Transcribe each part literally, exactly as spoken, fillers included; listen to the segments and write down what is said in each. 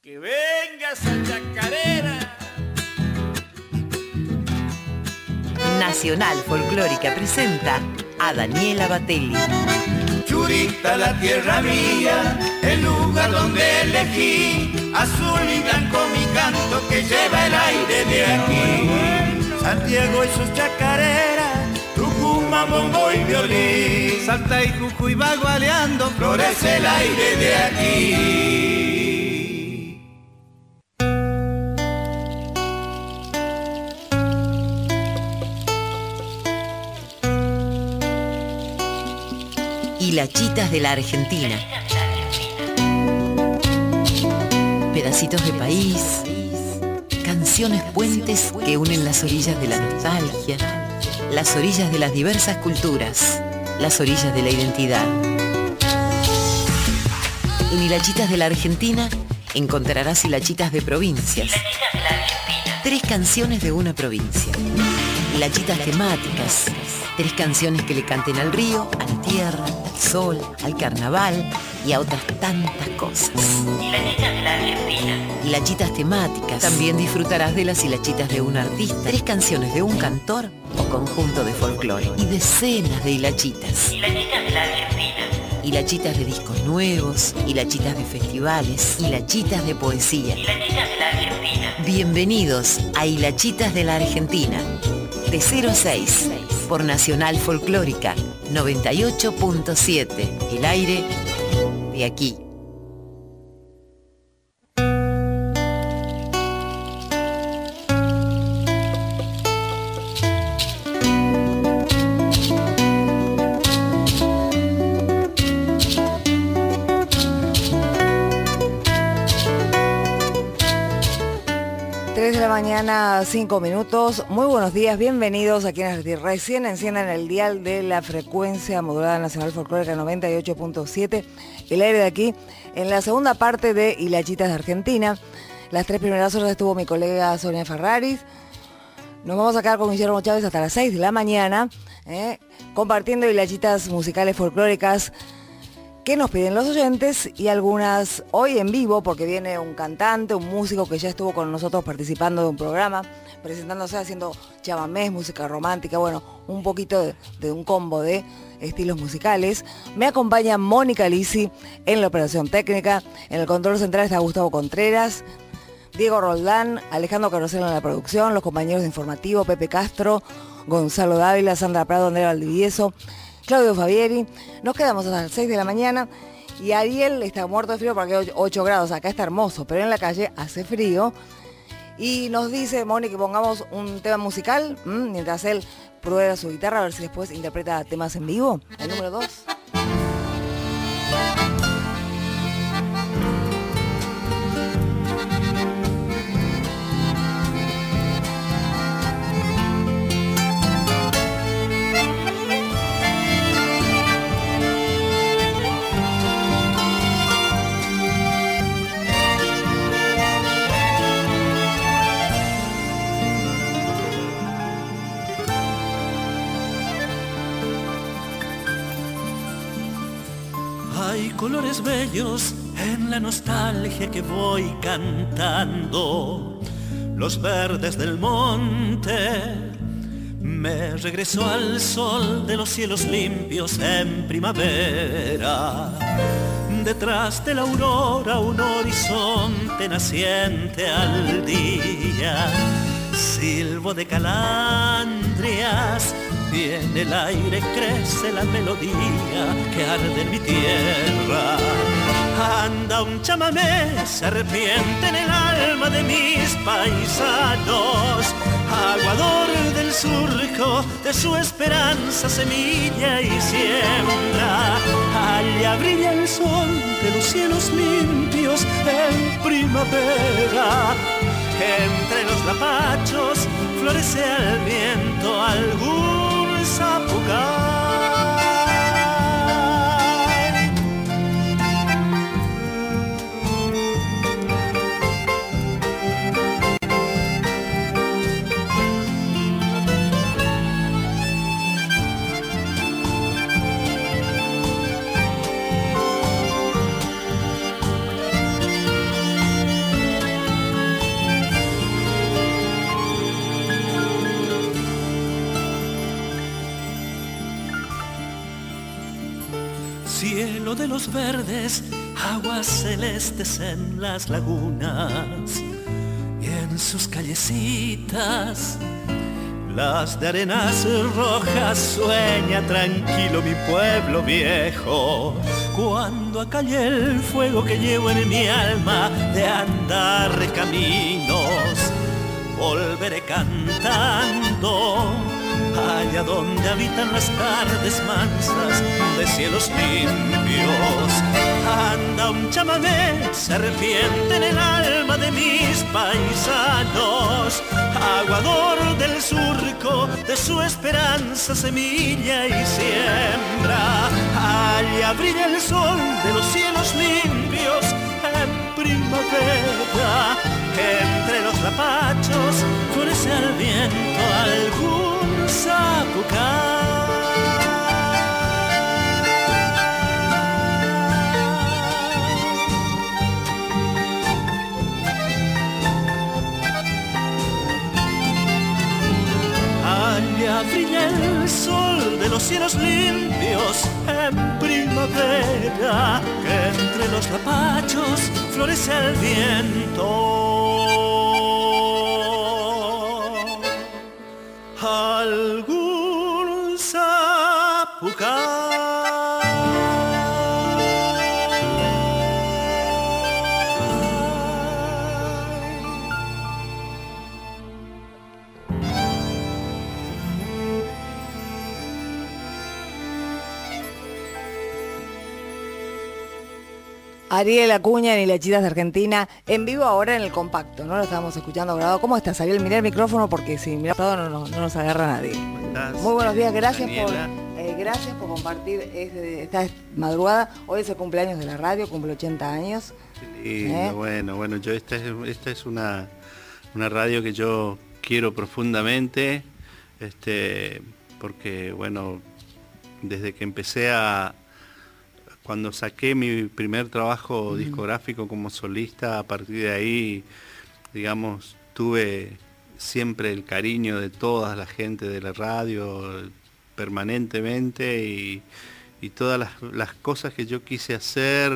Que venga esa chacarera. Nacional Folclórica presenta a Daniela Batelli. Churita, la tierra mía, el lugar donde elegí, azul y blanco mi canto que lleva el aire de aquí. Santiago y sus chacareras, Tucumán, bombo y violín, Salta y Jujuy va gualeando, florece el aire de aquí. Hilachitas de la Argentina. Pedacitos de país, canciones puentes que unen las orillas de la nostalgia, las orillas de las diversas culturas, las orillas de la identidad. En Hilachitas de la Argentina encontrarás hilachitas de provincias. Tres canciones de una provincia. Hilachitas temáticas. Tres canciones que le canten al río, a la tierra, al sol, al carnaval y a otras tantas cosas. Hilachitas de la Argentina. Hilachitas temáticas. También disfrutarás de las hilachitas de un artista, tres canciones de un cantor o conjunto de folclore. Y decenas de hilachitas. Hilachitas de la Argentina. Hilachitas de discos nuevos, hilachitas de festivales, hilachitas de poesía. Hilachitas de la Argentina. Bienvenidos a Hilachitas de la Argentina. De cero a seis. Por Nacional Folclórica noventa y ocho punto siete, el aire de aquí. tres de la mañana, cinco minutos. Muy buenos días, bienvenidos a quienes recién enciendan el dial de la frecuencia modulada Nacional Folclórica noventa y ocho punto siete, el aire de aquí, en la segunda parte de Hilachitas de Argentina. Las tres primeras horas estuvo mi colega Sonia Ferraris. Nos vamos a quedar con Guillermo Chávez hasta las seis de la mañana, eh, compartiendo hilachitas musicales folclóricas que nos piden los oyentes y algunas hoy en vivo porque viene un cantante, un músico que ya estuvo con nosotros participando de un programa, presentándose haciendo chamamés, música romántica, bueno, un poquito de, de un combo de estilos musicales. Me acompaña Mónica Lisi en la operación técnica, en el control central está Gustavo Contreras, Diego Roldán, Alejandro Carosella en la producción, los compañeros de informativo, Pepe Castro, Gonzalo Dávila, Sandra Prado, Andrea Valdivieso, Claudio Fabieri. Nos quedamos hasta las seis de la mañana y Ariel está muerto de frío porque hay ocho grados, acá está hermoso, pero en la calle hace frío. Y nos dice Moni que pongamos un tema musical, mmm, mientras él prueba su guitarra, a ver si después interpreta temas en vivo. El número dos. Hay colores bellos en la nostalgia que voy cantando, los verdes del monte. Me regreso al sol de los cielos limpios en primavera. Detrás de la aurora un horizonte naciente al día. Silbo de calandrias, viene el aire, crece la melodía que arde en mi tierra. Anda un chamamé, se arrepiente en el alma de mis paisanos. Aguador del surco, de su esperanza semilla y siembra. Allá brilla el sol de los cielos limpios en primavera. Entre los lapachos florece al viento algún zapucay. cielo de los verdes, aguas celestes en las lagunas y en sus callecitas, las de arenas rojas, sueña tranquilo mi pueblo viejo. Cuando acalle el fuego que llevo en mi alma de andar caminos, volveré cantando allá donde habitan las tardes mansas de cielos limpios. Anda un chamamé, serpiente en el alma de mis paisanos, aguador del surco, de su esperanza semilla y siembra. Allá brilla el sol de los cielos limpios en primavera, entre los lapachos florece al viento algún zapucay. Allá brilla el sol de los cielos limpios en primavera, que entre los lapachos florece el viento algún zapucay. Ariel Acuña y las Chitas de Argentina en vivo ahora en el compacto, ¿no? Lo estábamos escuchando grabado. ¿Cómo estás, Ariel? Mirá el micrófono porque si mira todo no, no, no nos agarra nadie. Muy buenos días, gracias por, eh, gracias por compartir este, esta madrugada. Hoy es el cumpleaños de la radio, cumple ochenta años. Qué lindo, ¿eh? bueno, bueno, yo esta es, esta es una, una radio que yo quiero profundamente, este, porque bueno, desde que empecé a Cuando saqué mi primer trabajo mm. discográfico como solista, a partir de ahí, digamos, tuve siempre el cariño de toda la gente de la radio, permanentemente, y, y todas las, las cosas que yo quise hacer,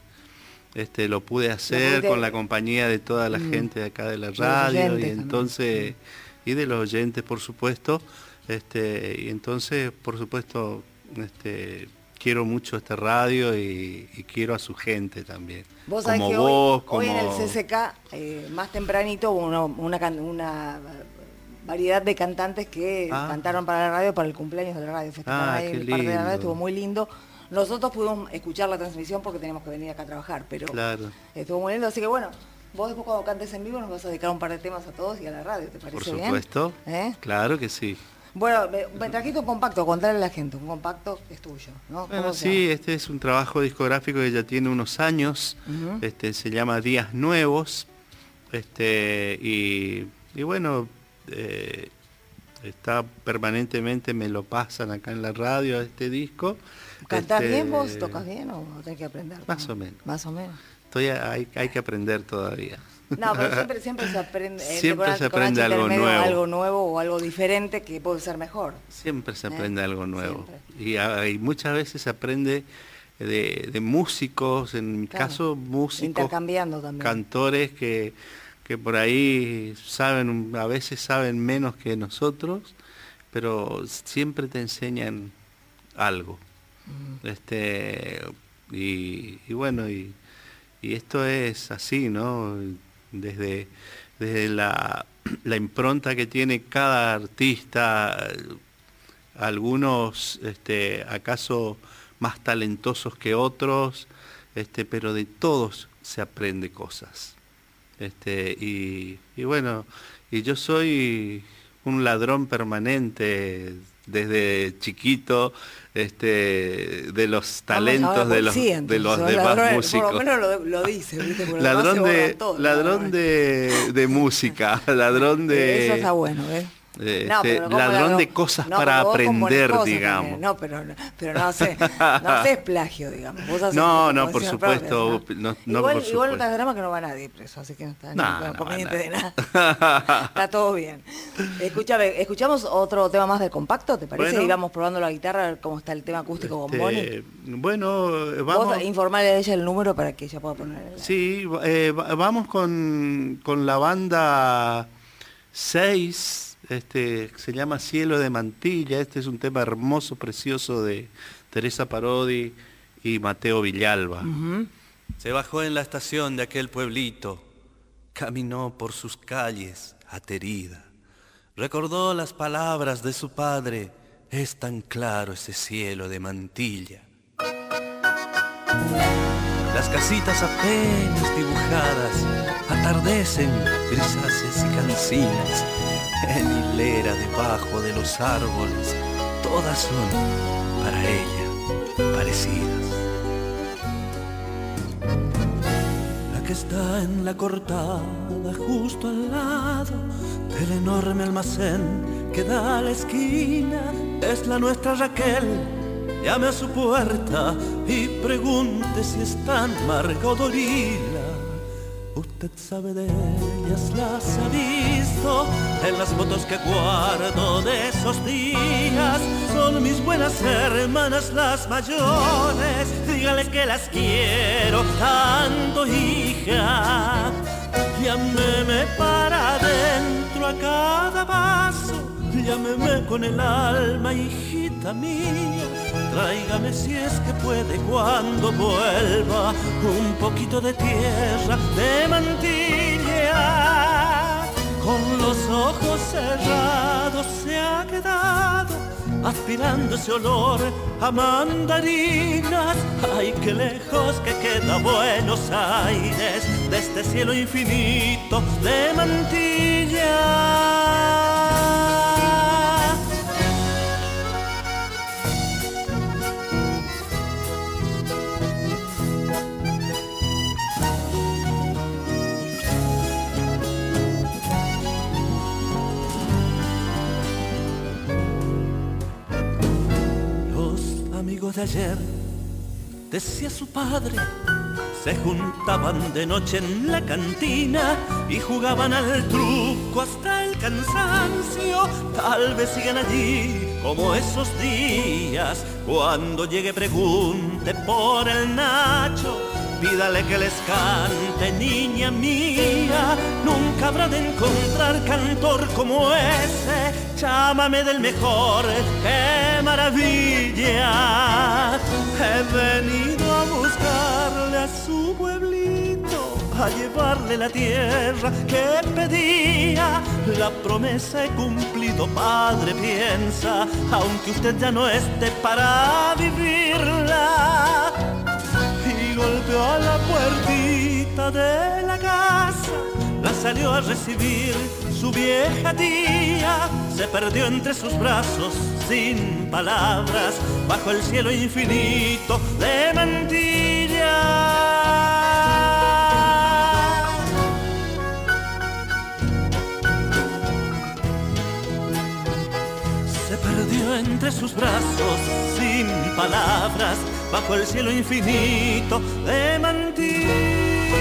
este, lo pude hacer pude... con la compañía de toda la mm. gente de acá de la radio, y entonces, también. y de los oyentes, por supuesto, este, y entonces, por supuesto, este, quiero mucho esta radio y, y quiero a su gente también. Vos sabés que vos, hoy, como... hoy en el C C K, eh, más tempranito, hubo una, una, una variedad de cantantes que ah. cantaron para la radio, para el cumpleaños de la radio. Festejar ah, radio, qué el parte de la radio estuvo muy lindo. Nosotros pudimos escuchar la transmisión porque teníamos que venir acá a trabajar, pero claro. estuvo muy lindo. Así que bueno, vos después cuando cantes en vivo nos vas a dedicar un par de temas a todos y a la radio, ¿te parece bien? Por supuesto, bien? ¿Eh? Claro que sí. Bueno, me, me trajiste un compacto, contarle a la gente, un compacto que es tuyo, ¿no? Bueno, sí, este es un trabajo discográfico que ya tiene unos años, uh-huh. este se llama Días Nuevos, este y, y bueno, eh, está permanentemente, me lo pasan acá en la radio este disco. ¿Cantás este, bien vos? ¿Tocas bien o tenés que aprender? Más o menos. Más o menos. Estoy, hay, hay que aprender todavía. No, pero siempre, siempre se aprende, eh, siempre con, se aprende con algo nuevo. algo nuevo o algo diferente que puede ser mejor. Siempre se aprende ¿Eh? algo nuevo. Siempre. Y, hay, muchas veces se aprende de, de músicos, en mi claro. caso músicos, intercambiando también. Cantores que, que por ahí saben, a veces saben menos que nosotros, pero siempre te enseñan algo. Uh-huh. Este y, y bueno, y, y esto es así, ¿no? Desde, desde la, la impronta que tiene cada artista, algunos este, acaso más talentosos que otros, este, pero de todos se aprende cosas. Este, y, y bueno, y yo soy un ladrón permanente desde chiquito, este, de los talentos de los, sí, de los demás ladrón, músicos. Por lo menos lo, lo dice, ¿viste? Por ladrón de, todo, ladrón de, de música, ladrón de... Eso está bueno, ¿eh? eh, No, este, pero ¿cómo ladrón ladrón? de cosas No, para porque vos componés aprender, cosas digamos. también. No, pero, no- pero no haces no haces plagio, digamos. Vos haces No, no, por composición supuesto, propia, no, no igual, por igual no te supuesto. hagas drama que no va nadie preso, así que no está No, ni no va inconveniente de nadie. nada. Está todo bien. Escúchame, ¿escuchamos otro tema más del compacto, te parece? Bueno. Y vamos probando la guitarra, a ver cómo está el tema acústico con Bonnie. Este, bueno, vamos. Vos informarle a ella el número para que ella pueda poner el... Sí, eh, va- vamos con, con la banda seis, este, se llama Cielo de Mantilla. Este es un tema hermoso, precioso de Teresa Parodi y Mateo Villalba. Ujú. Se bajó en la estación de aquel pueblito, caminó por sus calles aterida. Recordó las palabras de su padre, es tan claro ese cielo de Mantilla. Las casitas apenas dibujadas atardecen grisáceas y cansinas. En hilera debajo de los árboles, todas son para ella parecidas. La que está en la cortada justo al lado del enorme almacén que da a la esquina es la nuestra Raquel. Llame a su puerta y pregunte si están Margot o Lila. Usted sabe de ellas, las ha visto en las fotos que guardo de esos días. Son mis buenas hermanas las mayores. Dígale que las quiero tanto, hija. Llámeme para adentro a cada paso. Llámeme con el alma, hijita mía. Tráigame si es que puede cuando vuelva un poquito de tierra de Mantilla. Con los ojos cerrados se ha quedado aspirando ese olor a mandarinas. Ay, qué lejos que queda Buenos Aires de este cielo infinito de Mantilla. Amigos de ayer, decía su padre, se juntaban de noche en la cantina y jugaban al truco hasta el cansancio. Tal vez sigan allí como esos días. Cuando llegue pregunte por el Nacho, pídale que les cante, niña mía. Nunca habrá de encontrar cantor como ese. Llámame del mejor, qué maravilla. He venido a buscarle a su pueblito, a llevarle la tierra que pedía. La promesa he cumplido, padre, piensa, aunque usted ya no esté para vivirla. Y golpeó a la puertita de la casa, la salió a recibir su vieja tía. Se perdió entre sus brazos sin palabras, bajo el cielo infinito de Mantilla. Se perdió entre sus brazos sin palabras, bajo el cielo infinito de Mantilla.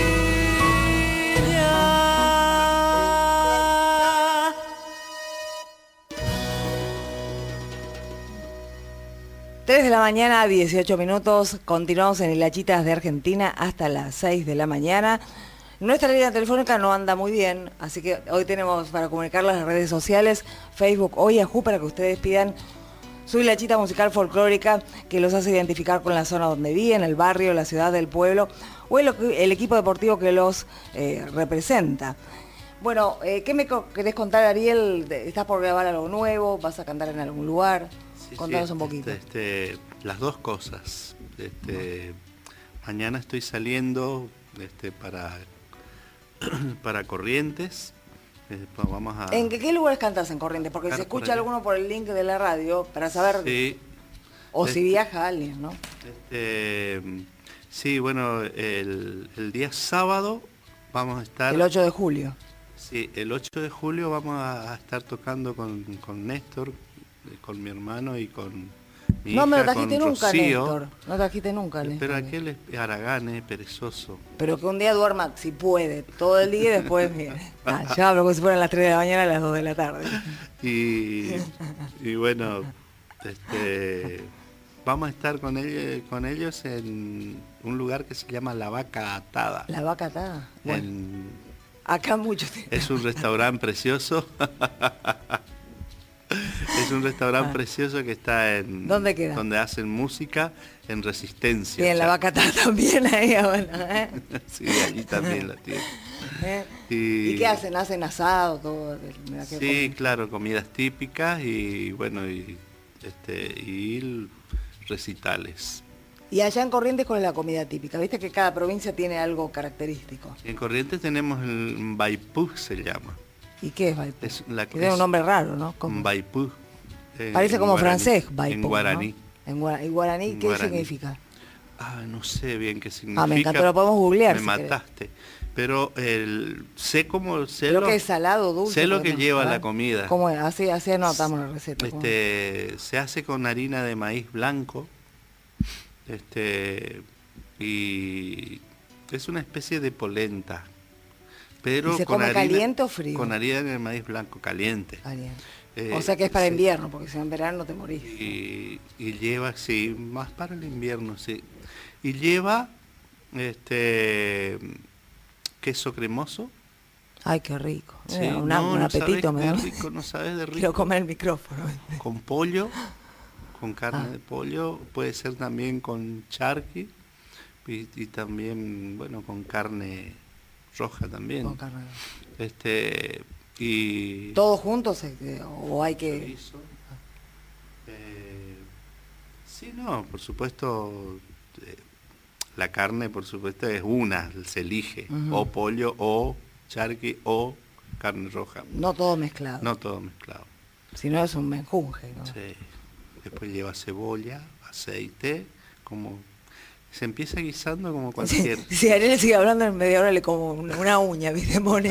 tres de la mañana, dieciocho minutos, continuamos en Hilachitas de Argentina hasta las seis de la mañana. Nuestra línea telefónica no anda muy bien, así que hoy tenemos para comunicar las redes sociales, Facebook o Yahoo, para que ustedes pidan su hilachita musical folclórica que los hace identificar con la zona donde viven, el barrio, la ciudad, el pueblo o el, el equipo deportivo que los eh, representa. Bueno, eh, ¿qué me querés contar, Ariel? ¿Estás por grabar algo nuevo? ¿Vas a cantar en algún lugar? Sí, Contanos sí, un poquito. Este, este, las dos cosas. Este, mañana estoy saliendo este, para, para Corrientes. Después vamos a... ¿En qué, qué lugares cantas en Corrientes? Porque Claro, se escucha por allá. alguno por el link de la radio para saber, Sí, o si Este- viaja alguien, ¿no? este, sí, bueno, el, el día sábado vamos a estar... El ocho de julio. Sí, el ocho de julio vamos a, a estar tocando con, con Néstor, eh, con mi hermano y con mi no hija, me lo trajiste con nunca, Rocío. Néstor. No trajiste nunca, Néstor. Pero aquel es Aragán, es perezoso. Pero que un día duerma, si puede, todo el día y después, mira. Ah, yo hablo como si fueran las tres de la mañana a las dos de la tarde. Y, y bueno, este, vamos a estar con ellos, con ellos en un lugar que se llama La Vaca Atada. La Vaca Atada. Bueno, En, acá mucho tiempo. es un restaurante precioso. Es un restaurante Ah. precioso que está en... ¿Dónde queda? Donde hacen música en Resistencia. Y en La Vaca Atada también ahí, bueno, ¿eh? Sí, allí también la tiene. ¿Eh? Y, ¿Y qué hacen? ¿Hacen asado? Todo? Mira qué Sí, ponen. claro, comidas típicas y bueno, y, este, y recitales. Y allá en Corrientes, ¿cuál es la comida típica? Viste que cada provincia tiene algo característico. En Corrientes tenemos el Mbaipú, se llama. ¿Y qué es Baipú? Es la Que tiene un nombre raro, ¿no? ¿Cómo? Mbaipú. eh, Parece en como guaraní, francés, Baipú, En ¿no? guaraní. En guaraní. ¿Y guaraní En qué guaraní. significa? Ah, no sé bien qué significa. Ah, me encantó, lo podemos googlear. Me si querés. mataste. Pero el, sé cómo... Sé Creo lo, que es salado, dulce. sé lo porque que no- lleva ¿verdad? la comida. ¿Cómo es? Así, así anotamos la receta. ¿cómo es? Este, se hace con harina de maíz blanco. Este, y es una especie de polenta. Pero ¿Y se con come harina, caliente o frío? Con harina de maíz blanco, caliente. Caliente. Eh, O sea que es para sí. invierno, porque si no en verano no te morís. Y, y lleva, sí, más para el invierno, sí. Y lleva este queso cremoso. Ay, qué rico. Sí, Mira, una- no, un no apetito sabes me de da. rico, no sabes de rico. Quiero comer el micrófono. Con pollo, con carne Ah. de pollo, puede ser también con charqui y, y también, bueno, con carne roja también. Con carne. Este y ¿Todos juntos eh, o hay que...? chorizo. Eh, sí, no, por supuesto, eh, la carne, por supuesto, es una, se elige, Ujú. o pollo, o charqui, o carne roja. No todo mezclado. No todo mezclado. Si no es un menjunje, ¿no? Sí. Después lleva cebolla, aceite, como se empieza guisando como cualquier. Si, si Ariel sigue hablando en media hora le como una, una uña, ¿viste? Pone.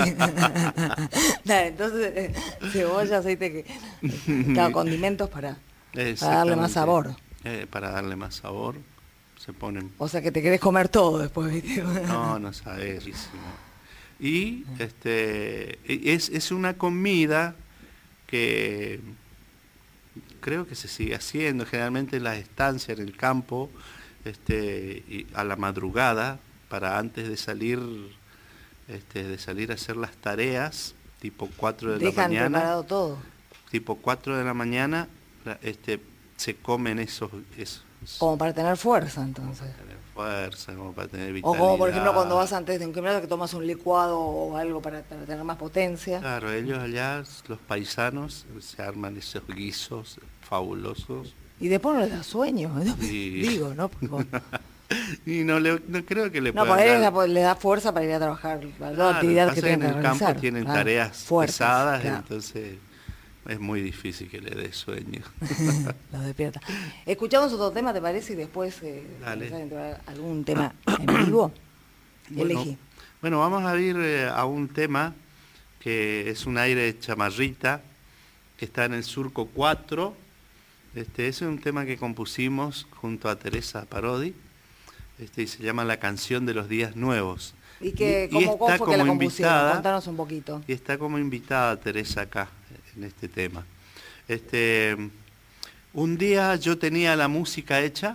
Dale, entonces, eh, cebolla, aceite, que, claro, condimentos para, para darle más Exactamente. sabor. Eh, para darle más sabor, se ponen. O sea que te querés comer todo después, ¿viste? No, no sabes. riquísimo. Y este es, es una comida que creo que se sigue haciendo generalmente en las estancias en el campo, este, y a la madrugada, para antes de salir, este, de salir a hacer las tareas, tipo cuatro de la Dejan mañana. preparado todo. Tipo cuatro de la mañana, la- este, se comen esos, esos Como para tener fuerza, entonces. para tener fuerza, como para tener O vitalidad. como, por ejemplo, cuando vas antes de un campeonato que tomas un licuado o algo para, para tener más potencia. Claro, ellos allá, los paisanos, se arman esos guisos fabulosos. Y después no les da sueño, ¿no? Sí. Digo, ¿no? Porque vos- Y no, le, no creo que le no, puedan para ellos dar- les da, les da fuerza para ir a trabajar, para todas las Claro, actividades que pasa tienen que en el realizar. campo tienen claro, tareas fuertes, pesadas, claro. entonces es muy difícil que le dé sueño. Los despierta. Escuchamos otro tema, ¿te parece? Y después eh, Dale. empezar a entrar algún tema en vivo. Bueno, Elegí. bueno, vamos a ir eh, a un tema que es un aire de chamarrita, que está en el Surco cuatro. Este, ese es un tema que compusimos junto a Teresa Parodi, este, y se llama La canción de los días nuevos. ¿Y, que, y cómo, cómo está fue que la como compusieron? invitada- Contanos un poquito. Y está como invitada Teresa acá, en este tema. Este, un día yo tenía la música hecha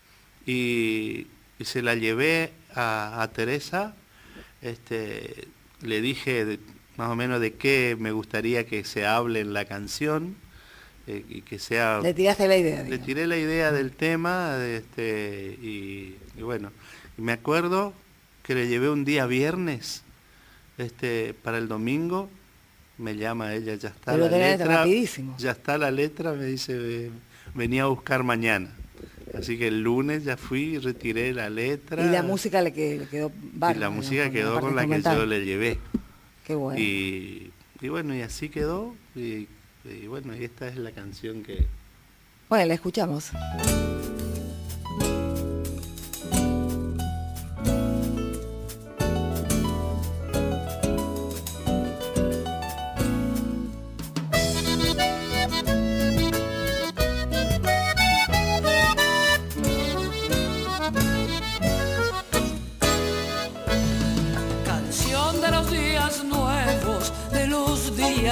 y, y se la llevé a, a Teresa. Este, le dije de- más o menos de qué me gustaría que se hable en la canción, eh, y que sea... Le tiraste la idea. Le digamos. tiré la idea del tema, de este, y, y bueno, y me acuerdo que le llevé un día viernes, este, para el domingo, me llama ella, ya está Pero la tenés letra, rapidísimo. ya está la letra, me dice, "Ve- venía a buscar mañana". Así que el lunes ya fui y retiré la letra. Y la música le, que- le quedó y bárbara. la música digamos, quedó parte con la que instrumental. yo le llevé. Qué bueno. Y, y bueno, y así quedó, y, y bueno, y esta es la canción que... Bueno, la escuchamos.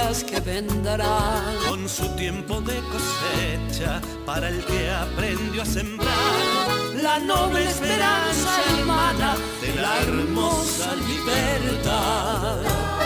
días que vendrán. Con su tiempo de cosecha, para el que aprendió a sembrar La noble esperanza hermana de la hermosa libertad.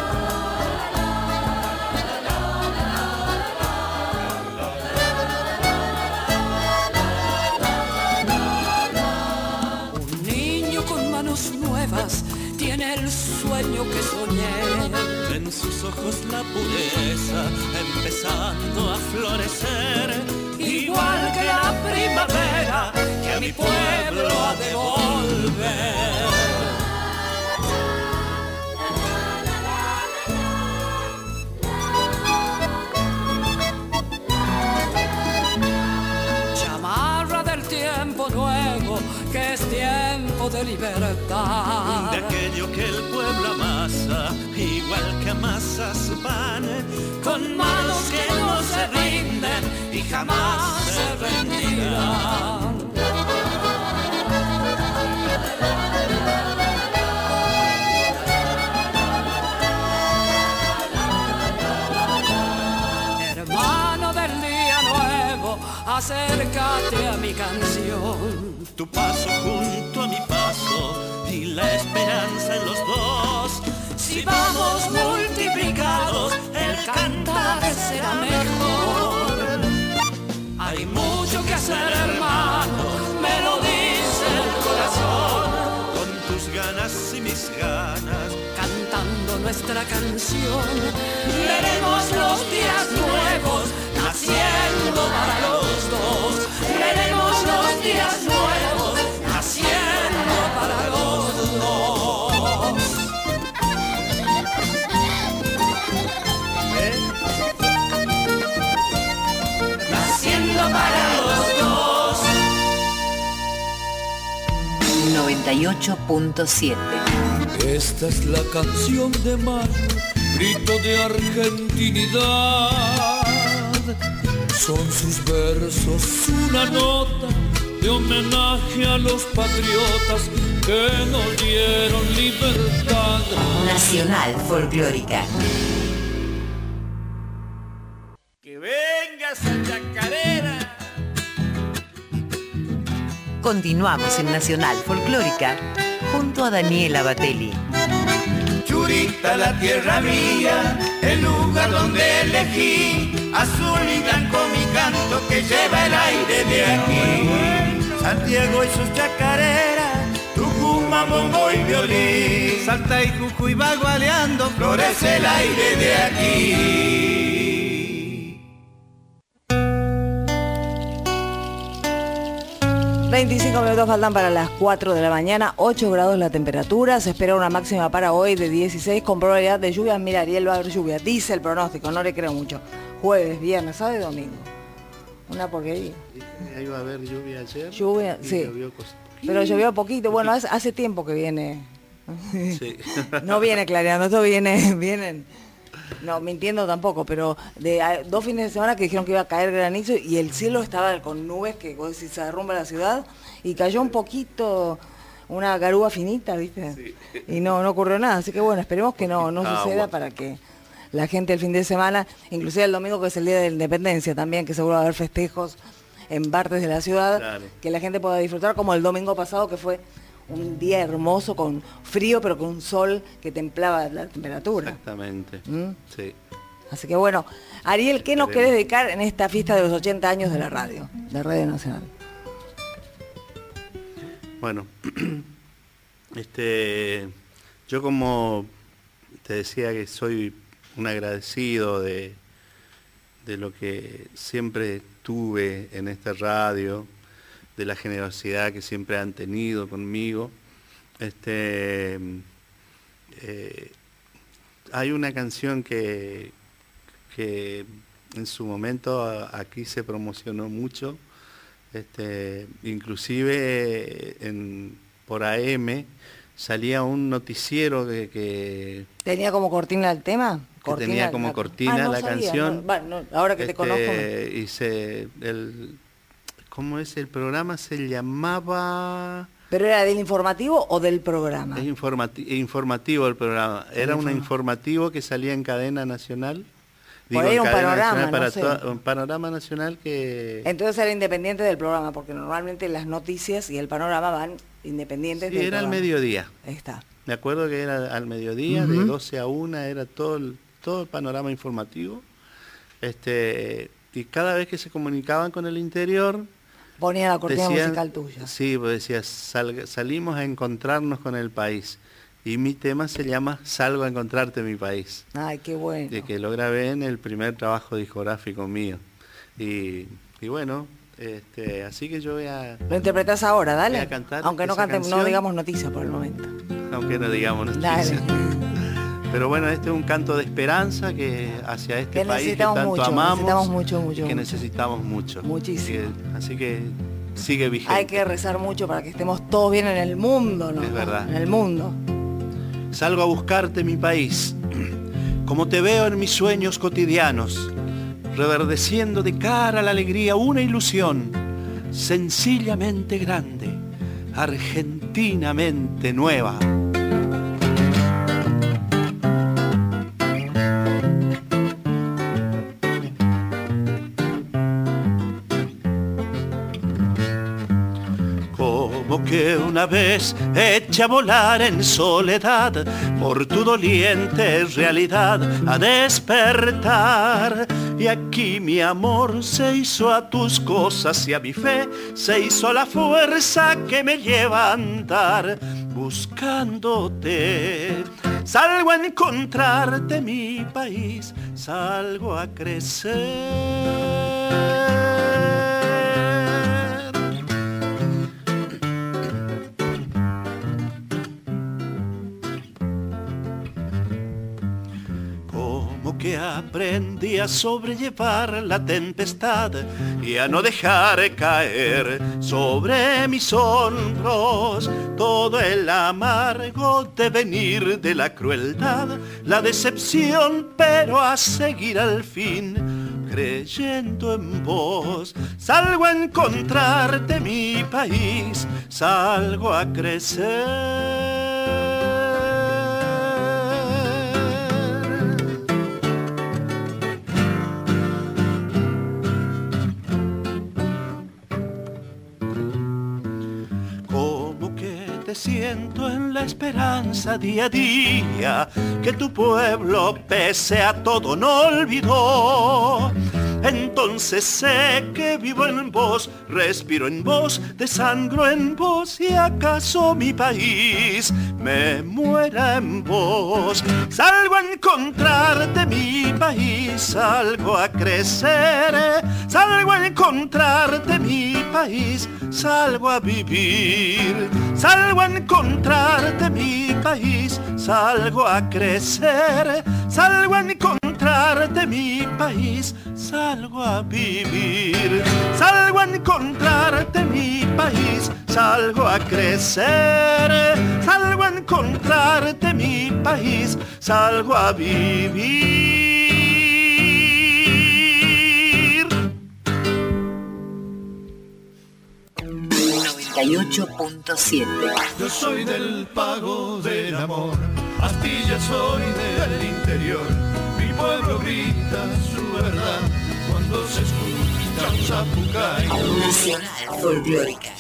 Un niño con manos nuevas tiene el sueño que soñé. En sus ojos la pureza empezando a florecer, Igual que la primavera que a mi pueblo ha de volver. Chamarra del tiempo nuevo, que es tiempo de libertad. de aquello que el pueblo amasa, igual que amasa su pan, Con manos que no se rinden y jamás se rendirán. Hermano del día nuevo, acércate a mi canción. tu paso junto a mi paso y la esperanza en los dos. Si vamos multiplicados, el cantar será mejor. Hay mucho que hacer, hermano, me lo dice el corazón. Con tus ganas y mis ganas, Cantando nuestra canción, veremos los días nuevos naciendo para los dos. Veremos los días nuevos naciendo para los dos. Naciendo para los dos. noventa y ocho punto siete. Esta es la canción de mayo, grito de argentinidad. Son sus versos una nota de homenaje a los patriotas que nos dieron libertad. Nacional Folclórica. Que venga esa chacarera. Continuamos en Nacional Folclórica junto a Daniela Batelli. Churita, la tierra mía, el lugar donde elegí, azul y blanco mi canto que lleva el aire de aquí. Santiago y sus chacareras, Tucumán, bombo y violín, Salta y Jujuy va gualeando, florece el aire de aquí. veinticinco minutos faltan para las cuatro de la mañana, ocho grados la temperatura, se espera una máxima para hoy de dieciséis con probabilidad de lluvia. Mira, Ariel, va a haber lluvia, dice el pronóstico, no le creo mucho. Jueves, viernes, sábado y domingo. Una porquería. Ahí va a haber lluvia ayer. Lluvia, y sí. llovió cos- Pero llovió poquito, bueno, hace, hace tiempo que viene. Sí. No viene clareando, esto viene, vienen, no mintiendo tampoco, pero de a- dos fines de semana que dijeron que iba a caer granizo y el cielo estaba con nubes que vos decís, se derrumba la ciudad y cayó un poquito, una garúa finita, ¿viste? Sí. Y no, no ocurrió nada, así que bueno, esperemos que no, no Agua. suceda para que la gente el fin de semana, inclusive el domingo que es el día de la independencia también, que seguro va a haber festejos en partes de la ciudad, Claro. que la gente pueda disfrutar, como el domingo pasado que fue un día hermoso, con frío, pero con un sol que templaba la temperatura. Exactamente. ¿Mm? Sí. Así que bueno, Ariel, ¿qué nos Esperemos. querés dedicar en esta fiesta de los ochenta años de la radio, de Radio Nacional? Bueno, este, yo como te decía que soy un agradecido de, de lo que siempre tuve en esta radio, de la generosidad que siempre han tenido conmigo. Este, eh, hay una canción que, que en su momento a- aquí se promocionó mucho, este, inclusive en, por A M salía un noticiero que, que, ¿Tenía como cortina el tema? que Cortina, tenía como la- cortina Ah, no la sabía, canción. no, va, no, ahora que te Este, conozco. me- y se, el, ¿cómo es el programa? Se llamaba... ¿Pero era del informativo o del programa? Es informati- informativo el programa. Era un Informa- informativo que salía en cadena nacional Digo, por ahí un cadena panorama, nacional para no sé. toda- un panorama nacional que... Entonces era independiente del programa, porque normalmente las noticias y el panorama van independientes Sí, del era al programa. mediodía. Ahí está. Me acuerdo que era al mediodía, Ujú. de doce a una, era todo el, todo el panorama informativo. Este, y cada vez que se comunicaban con el interior, Ponía la cortina decían- musical tuya. Sí, pues decía, "Salga- salimos a encontrarnos con el país". Y mi tema se llama Salgo a encontrarte mi país, Ay, qué bueno. de que lo grabé en el primer trabajo discográfico mío. Y, y bueno, este, así que yo voy a, Lo interpretas ahora, dale. voy a cantar Aunque no esa cantemos, no canción. digamos noticias por el momento. aunque no digamos Dale. noticias. Pero bueno, este es un canto de esperanza que hacia este Que país que necesitamos tanto mucho, amamos, necesitamos mucho, mucho, y que mucho. necesitamos mucho. Muchísimo. Así que, así que sigue vigente. Hay que rezar mucho para que estemos todos bien en el mundo, ¿no? Es verdad. En el mundo. Salgo a buscarte mi país, como te veo en mis sueños cotidianos, reverdeciendo de cara a la alegría una ilusión, sencillamente grande, argentinamente nueva. Como que una vez echa a volar en soledad por tu doliente realidad a despertar. Y aquí mi amor se hizo a tus cosas y a mi fe se hizo la fuerza que me lleva a andar buscándote. Salgo a encontrarte mi país, salgo a crecer. Que aprendí a sobrellevar la tempestad y a no dejar caer sobre mis hombros todo el amargo devenir de la crueldad, la decepción, pero a seguir al fin creyendo en vos. Salgo a encontrarte mi país, salgo a crecer. Te siento en la esperanza día a día que tu pueblo pese a todo no olvidó. Entonces sé que vivo en vos, respiro en vos, desangro en vos y acaso mi país me muera en vos. Salgo a encontrarte mi país, salgo a crecer, salgo a encontrarte mi país, salgo a vivir. Salgo a encontrarte mi país, salgo a crecer, salgo a encontrarte mi país, salgo a vivir. Salgo a encontrarte mi país, salgo a crecer, salgo a encontrarte mi país, salgo a vivir. noventa y ocho punto siete. Yo soy del pago del amor, Astilla soy del interior. Mi pueblo grita su verdad cuando se escucha un zapucay. Nacional Folclórica.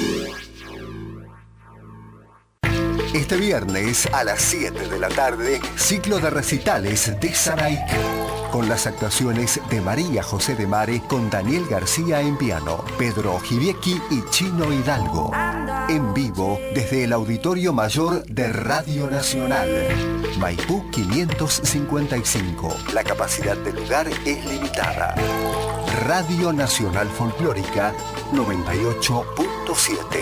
Este viernes a las siete de la tarde, ciclo de recitales de Saraik, con las actuaciones de María José de Mare con Daniel García en piano, Pedro Ojibiecki y Chino Hidalgo. En vivo desde el Auditorio Mayor de Radio Nacional. Maipú quinientos cincuenta y cinco. La capacidad del lugar es limitada. Radio Nacional Folclórica noventa y ocho punto siete.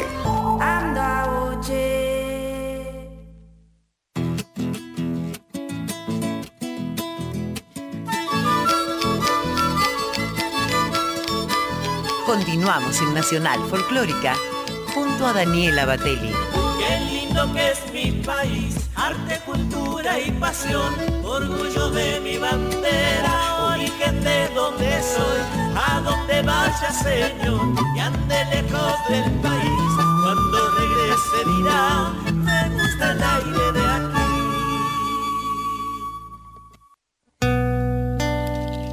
Continuamos en Nacional Folclórica junto a Daniela Batelli. Qué lindo que es mi país, arte, cultura y pasión, orgullo de mi bandera, origen de donde soy, a donde vaya señor, y ande lejos del país, cuando regrese dirá, me gusta el aire de aquí.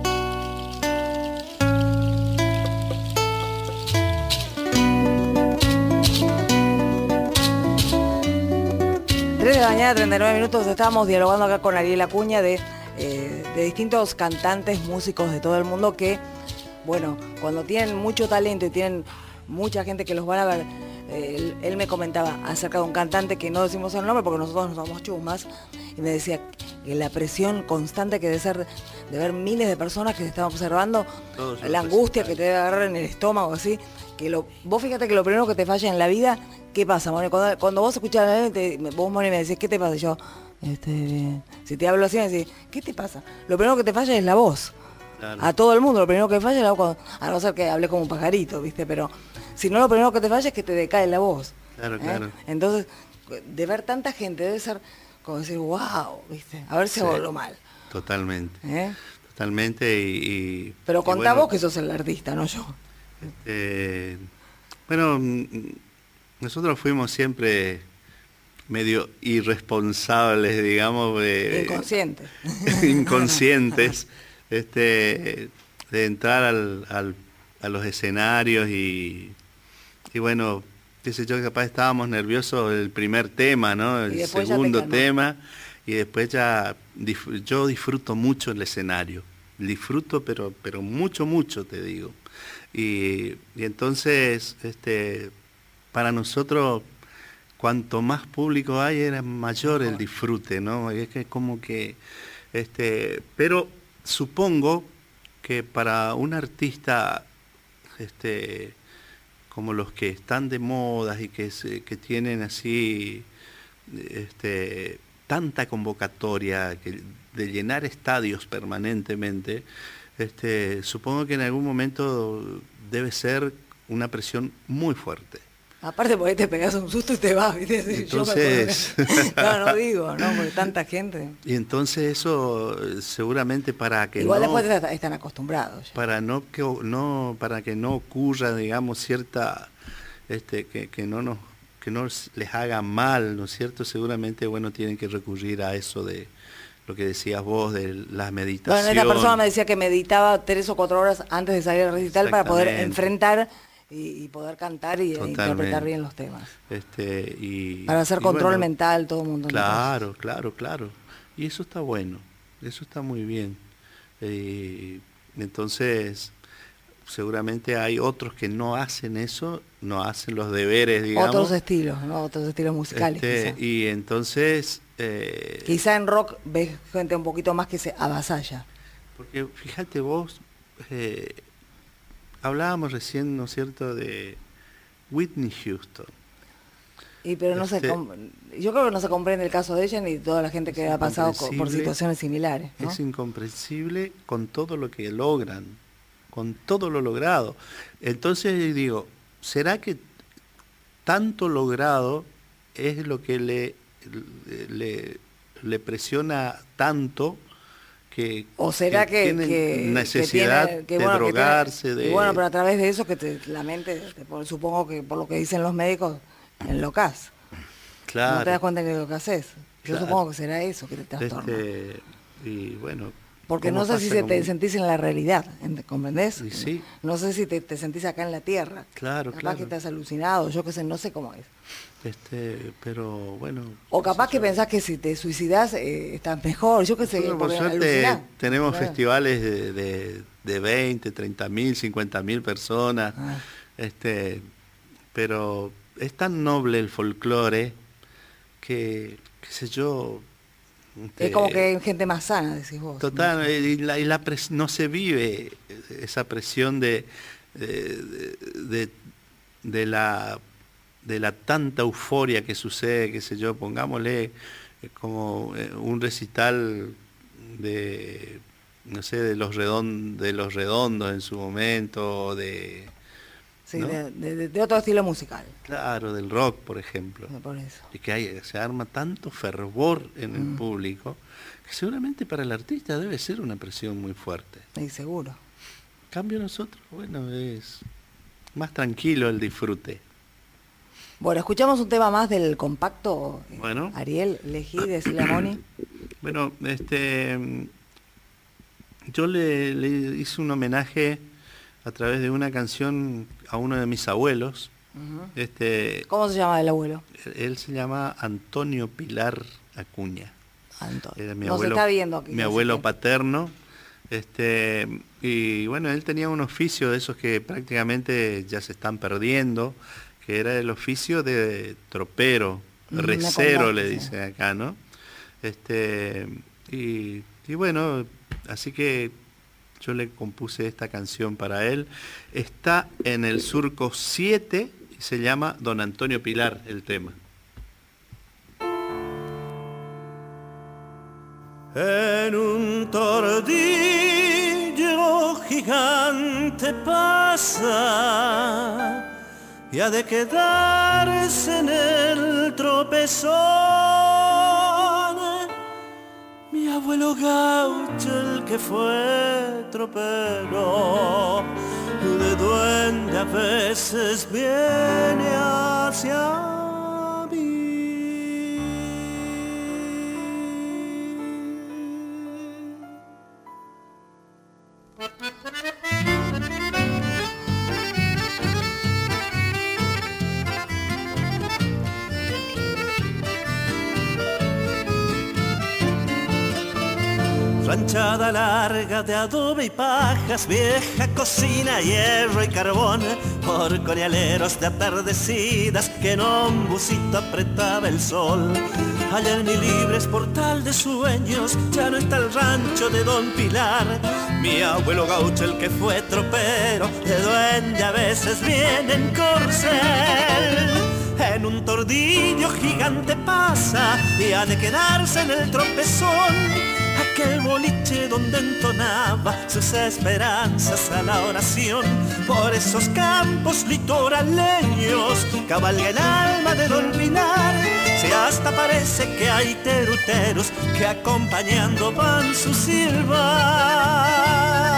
mañana, treinta y nueve minutos, estamos dialogando acá con Ariel Acuña de, eh, de distintos cantantes, músicos de todo el mundo que, bueno, cuando tienen mucho talento y tienen mucha gente que los van a ver, eh, él, él me comentaba acerca de un cantante que no decimos el nombre porque nosotros no somos chusmas, y me decía que la presión constante que debe ser de ver miles de personas que te están observando, todos la angustia que te debe agarrar en el estómago, así, que lo, vos fíjate que lo primero que te falla en la vida, ¿qué pasa, Moni? Cuando, cuando vos escuchás a te, vos, Moni, me decís, ¿qué te pasa? Y yo, este, bien. Si te hablo así, me decís, ¿qué te pasa? Lo primero que te falla es la voz. Claro. A todo el mundo, lo primero que falla es la voz, cuando, a no ser que hables como un pajarito, ¿viste? Pero si no, lo primero que te falla es que te decae la voz. Claro, ¿eh? claro. Entonces, de ver tanta gente, debe ser como decir, wow, ¿viste? A ver si sí, hago lo mal. Totalmente. ¿Eh? Totalmente y... y Pero y contá bueno, vos que sos el artista, no yo. Eh, bueno, nosotros fuimos siempre medio irresponsables, digamos. Eh, inconscientes. inconscientes. este, de entrar al, al, a los escenarios y, y bueno, qué sé yo, capaz estábamos nerviosos el primer tema, ¿no? El segundo tema, y después ya dif yo disfruto mucho el escenario, disfruto pero, pero mucho, mucho te digo. Y, y entonces, este, para nosotros, cuanto más público hay, era mayor el disfrute, ¿no? Y es que como que, este, pero supongo que para un artista, este, como los que están de moda y que, se, que tienen así, este, tanta convocatoria que, de llenar estadios permanentemente, este, supongo que en algún momento debe ser una presión muy fuerte. Aparte porque te pegas un susto y te vas, ¿viste? Entonces... no, no digo, ¿no? Porque tanta gente. Y entonces eso seguramente para que igual no... después están acostumbrados. Ya. Para no que no para que no ocurra, digamos, cierta... este que, que no nos que no les haga mal, ¿no es cierto? Seguramente, bueno, tienen que recurrir a eso de lo que decías vos, de las meditaciones. Bueno, esta persona me decía que meditaba tres o cuatro horas antes de salir al recital para poder enfrentar... Y, y poder cantar y e interpretar bien los temas. Este, y, Para hacer y control bueno, mental, todo el mundo. Claro, claro, claro. Y eso está bueno, eso está muy bien. Eh, entonces, seguramente hay otros que no hacen eso, no hacen los deberes, digamos. Otros estilos, ¿no? Otros estilos musicales. Este, y entonces... Eh, quizá en rock ves gente un poquito más que se avasalla. Porque fíjate vos... Eh, hablábamos recién, ¿no es cierto?, de Whitney Houston. Y pero no este, se yo creo que no se comprende el caso de ella ni toda la gente que ha pasado por situaciones similares, ¿no? Es incomprensible con todo lo que logran, con todo lo logrado. Entonces digo, ¿será que tanto logrado es lo que le, le, le presiona tanto? Que, o será que, que, que necesidad que tiene, que, de bueno, drogarse, que tiene, de... Y bueno, pero a través de eso que te, la mente, te, supongo que por lo que dicen los médicos, enlocás. Claro. No te das cuenta de lo que haces. Yo claro. supongo que será eso que te trastorna. Este, y bueno... Porque no sé si se te sentís en la realidad, ¿comprendés? Y sí. No sé si te, te sentís acá en la tierra. Claro, capaz claro. que estás alucinado, yo qué sé, no sé cómo es. Este, pero bueno... O capaz que yo. pensás que si te suicidás eh, estás mejor, yo qué sé. Nosotros, por suerte alucinás. tenemos claro. festivales de, de, de veinte, treinta mil, cincuenta mil personas, ah. este, pero es tan noble el folclore que, qué sé yo... Es como que hay gente más sana, decís vos. Total, ¿no? y, la, y la pres no se vive esa presión de, de, de, de, la, de la tanta euforia que sucede, qué sé yo, pongámosle como un recital de, no sé, de los, redond, de los redondos en su momento, de... Sí, ¿no? de, de, de otro estilo musical. Claro, del rock, por ejemplo. Por eso. Y que hay, se arma tanto fervor en mm. el público, que seguramente para el artista debe ser una presión muy fuerte. Sí, seguro. En cambio nosotros, bueno, es más tranquilo el disfrute. Bueno, escuchamos un tema más del compacto. Bueno. Ariel, elegí de Silamoni. Bueno, este, yo le, le hice un homenaje a través de una canción a uno de mis abuelos. Uh-huh. este, ¿Cómo se llama el abuelo? Él se llama Antonio Pilar Acuña. Antonio. Era mi Nos abuelo, está viendo aquí. mi abuelo paterno. Este, y bueno, él tenía un oficio de esos que prácticamente ya se están perdiendo, que era el oficio de tropero, Mm, me recero contaste, le sí. dicen acá, ¿no? Este, y, y bueno, así que yo le compuse esta canción para él. Está en el surco siete y se llama Don Antonio Pilar el tema. En un tordillo gigante pasa y ha de quedarse en el tropezón. Mi abuelo gaucho, el que fue tropero, de duende a veces viene hacia ranchada larga de adobe y pajas, vieja cocina, hierro y carbón, horconialeros de atardecidas que en un busito apretaba el sol. Allá en mi libres portal de sueños ya no está el rancho de Don Pilar. Mi abuelo gaucho, el que fue tropero, de duende a veces viene en corcel. En un tordillo gigante pasa y ha de quedarse en el tropezón, aquel boliche donde entonaba sus esperanzas a la oración. Por esos campos litoraleños cabalga el alma de Don Pilar, si hasta parece que hay teruteros que acompañando van su silbar.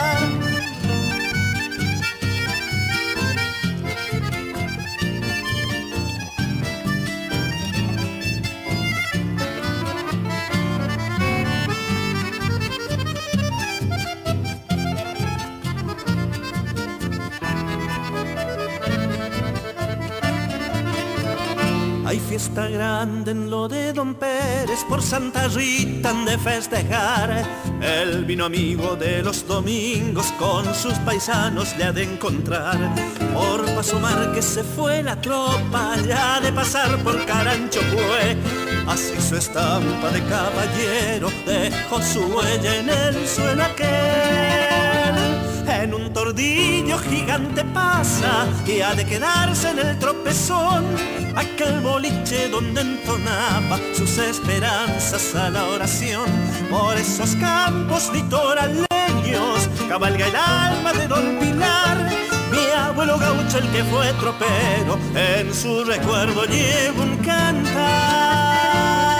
Hay fiesta grande en lo de Don Pérez, por Santa Rita han de festejar. El vino amigo de los domingos con sus paisanos le ha de encontrar. Por Paso Márquez se fue la tropa, ya de pasar por Carancho fue. Así su estampa de caballero dejó su huella en el suelo aquel. En un tordillo gigante pasa y ha de quedarse en el tropezón, aquel boliche donde entonaba sus esperanzas a la oración. Por esos campos litoraleños cabalga el alma de Don Pilar. Mi abuelo gaucho, el que fue tropero, en su recuerdo lleva un cantar.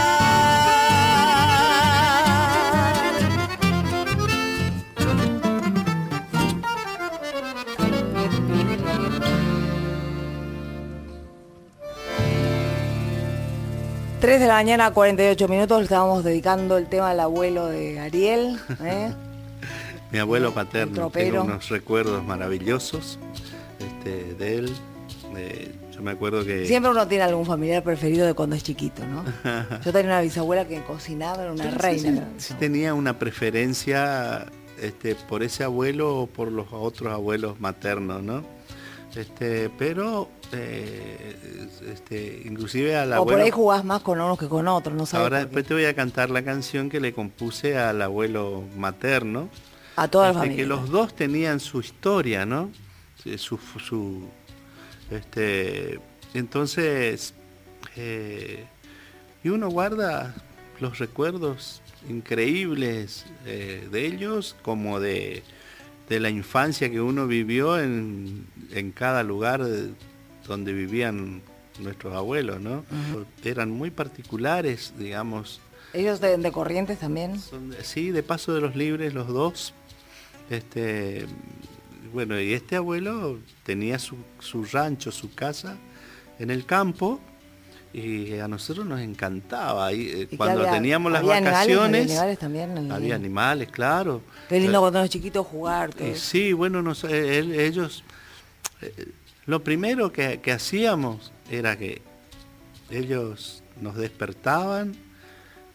tres de la mañana, cuarenta y ocho minutos, le estábamos dedicando el tema al abuelo de Ariel, ¿eh? Mi abuelo paterno, tropero. tengo unos recuerdos maravillosos este, de él. Eh, yo me acuerdo que... Siempre uno tiene algún familiar preferido de cuando es chiquito, ¿no? Yo tenía una bisabuela que cocinaba, era una Yo no sé reina. si, si tenía una preferencia este, por ese abuelo o por los otros abuelos maternos, ¿no? Este, pero eh, este, inclusive al O abuelo... por ahí jugás más con unos que con otros, no sabes. Ahora por qué. después te voy a cantar la canción que le compuse al abuelo materno. A toda la este, familia. que los dos tenían su historia, ¿no? Su, su, este, entonces, eh, y uno guarda los recuerdos increíbles eh, de ellos, como de, de la infancia que uno vivió en, en cada lugar donde vivían nuestros abuelos, ¿no? Uh-huh. Eran muy particulares, digamos. ¿Ellos de, de Corrientes también? Son, sí, de Paso de los Libres los dos. Este, bueno, y este abuelo tenía su, su rancho, su casa en el campo, y a nosotros nos encantaba. Y, y cuando había, teníamos las había vacaciones, animales, había animales también. El... Había animales, claro. Qué lindo cuando los chiquitos jugar. Eh, sí, bueno, nos, él, ellos, eh, lo primero que, que hacíamos era que ellos nos despertaban,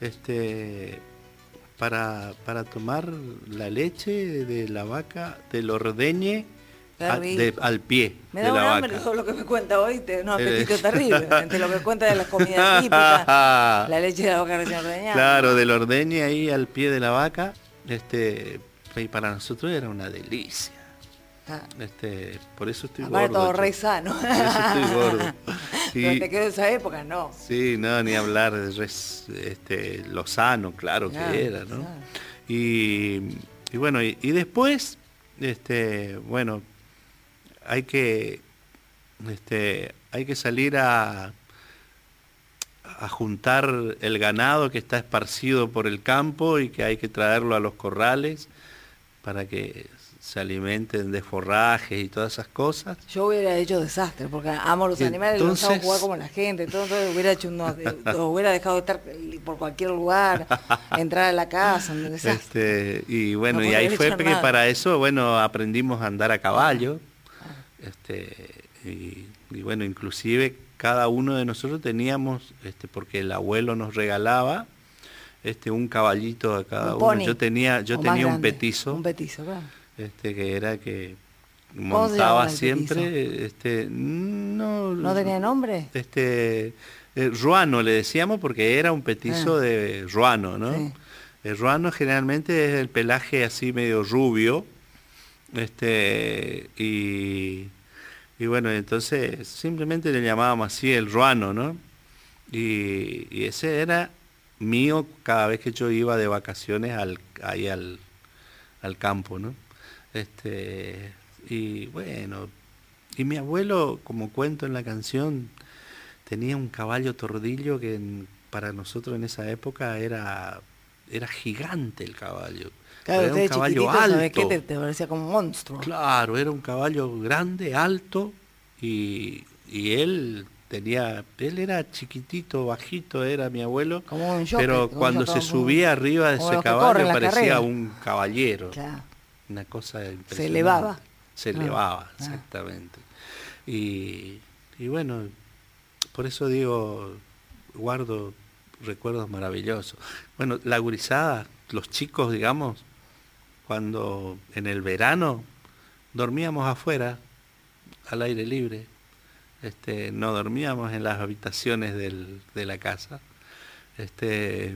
este, para, para tomar la leche de la vaca, del ordeñe a, de, al pie me de da la un vaca. hambre todo lo que me cuenta hoy, te, no, apetito terrible, entre lo que cuenta de las comidas típicas, la leche de la vaca recién ordeñada. Claro, del ordeñe ahí al pie de la vaca, este, y para nosotros era una delicia. Ah. Este, por eso estoy Aparte gordo. todo re sano. Por eso estoy gordo. Pero te quedo de esa época, no. Sí, no, ni hablar de res, este, lo sano, claro que claro, era, ¿no? Claro. Y, y bueno, y, y después, este, bueno, hay que, este, hay que salir a, a juntar el ganado que está esparcido por el campo y que hay que traerlo a los corrales para que se alimenten de forrajes y todas esas cosas. Yo hubiera hecho desastre, porque amo los animales, entonces, los hago jugar como la gente, entonces hubiera hecho unos, los hubiera dejado de estar por cualquier lugar, entrar a la casa, un desastre. Este, y bueno, no y ahí fue que nada. Para eso, bueno, aprendimos a andar a caballo, ah. este, y, y bueno, inclusive cada uno de nosotros teníamos, este, porque el abuelo nos regalaba, este, un caballito a cada un uno. Pony, yo tenía, yo tenía un petizo. Un petizo, claro. Este, que era que montaba siempre, este, no, ¿no tenía nombre? Este, eh, ruano le decíamos porque era un petizo ah. de ruano, ¿no? Sí. El ruano generalmente es el pelaje así medio rubio, este, y, y bueno, entonces simplemente le llamábamos así el ruano, ¿no? Y, y ese era mío cada vez que yo iba de vacaciones al, ahí al, al campo, ¿no? Este, y bueno, y mi abuelo, como cuento en la canción, tenía un caballo tordillo que en, para nosotros en esa época era, era gigante el caballo. Claro, era un caballo alto. ¿Sabes qué? Te, te parecía como un monstruo. Claro, era un caballo grande, alto, y, y él tenía, él era chiquitito, bajito, era mi abuelo, como un jockey, pero como cuando se subía arriba de ese caballo parecía carrera. Un caballero. Claro. Una cosa impresionante. Se elevaba. Se elevaba, ah, exactamente. Ah. Y, y bueno, por eso digo, guardo recuerdos maravillosos. Bueno, la gurizada, los chicos, digamos, cuando en el verano dormíamos afuera, al aire libre, este, no dormíamos en las habitaciones del, de la casa, este,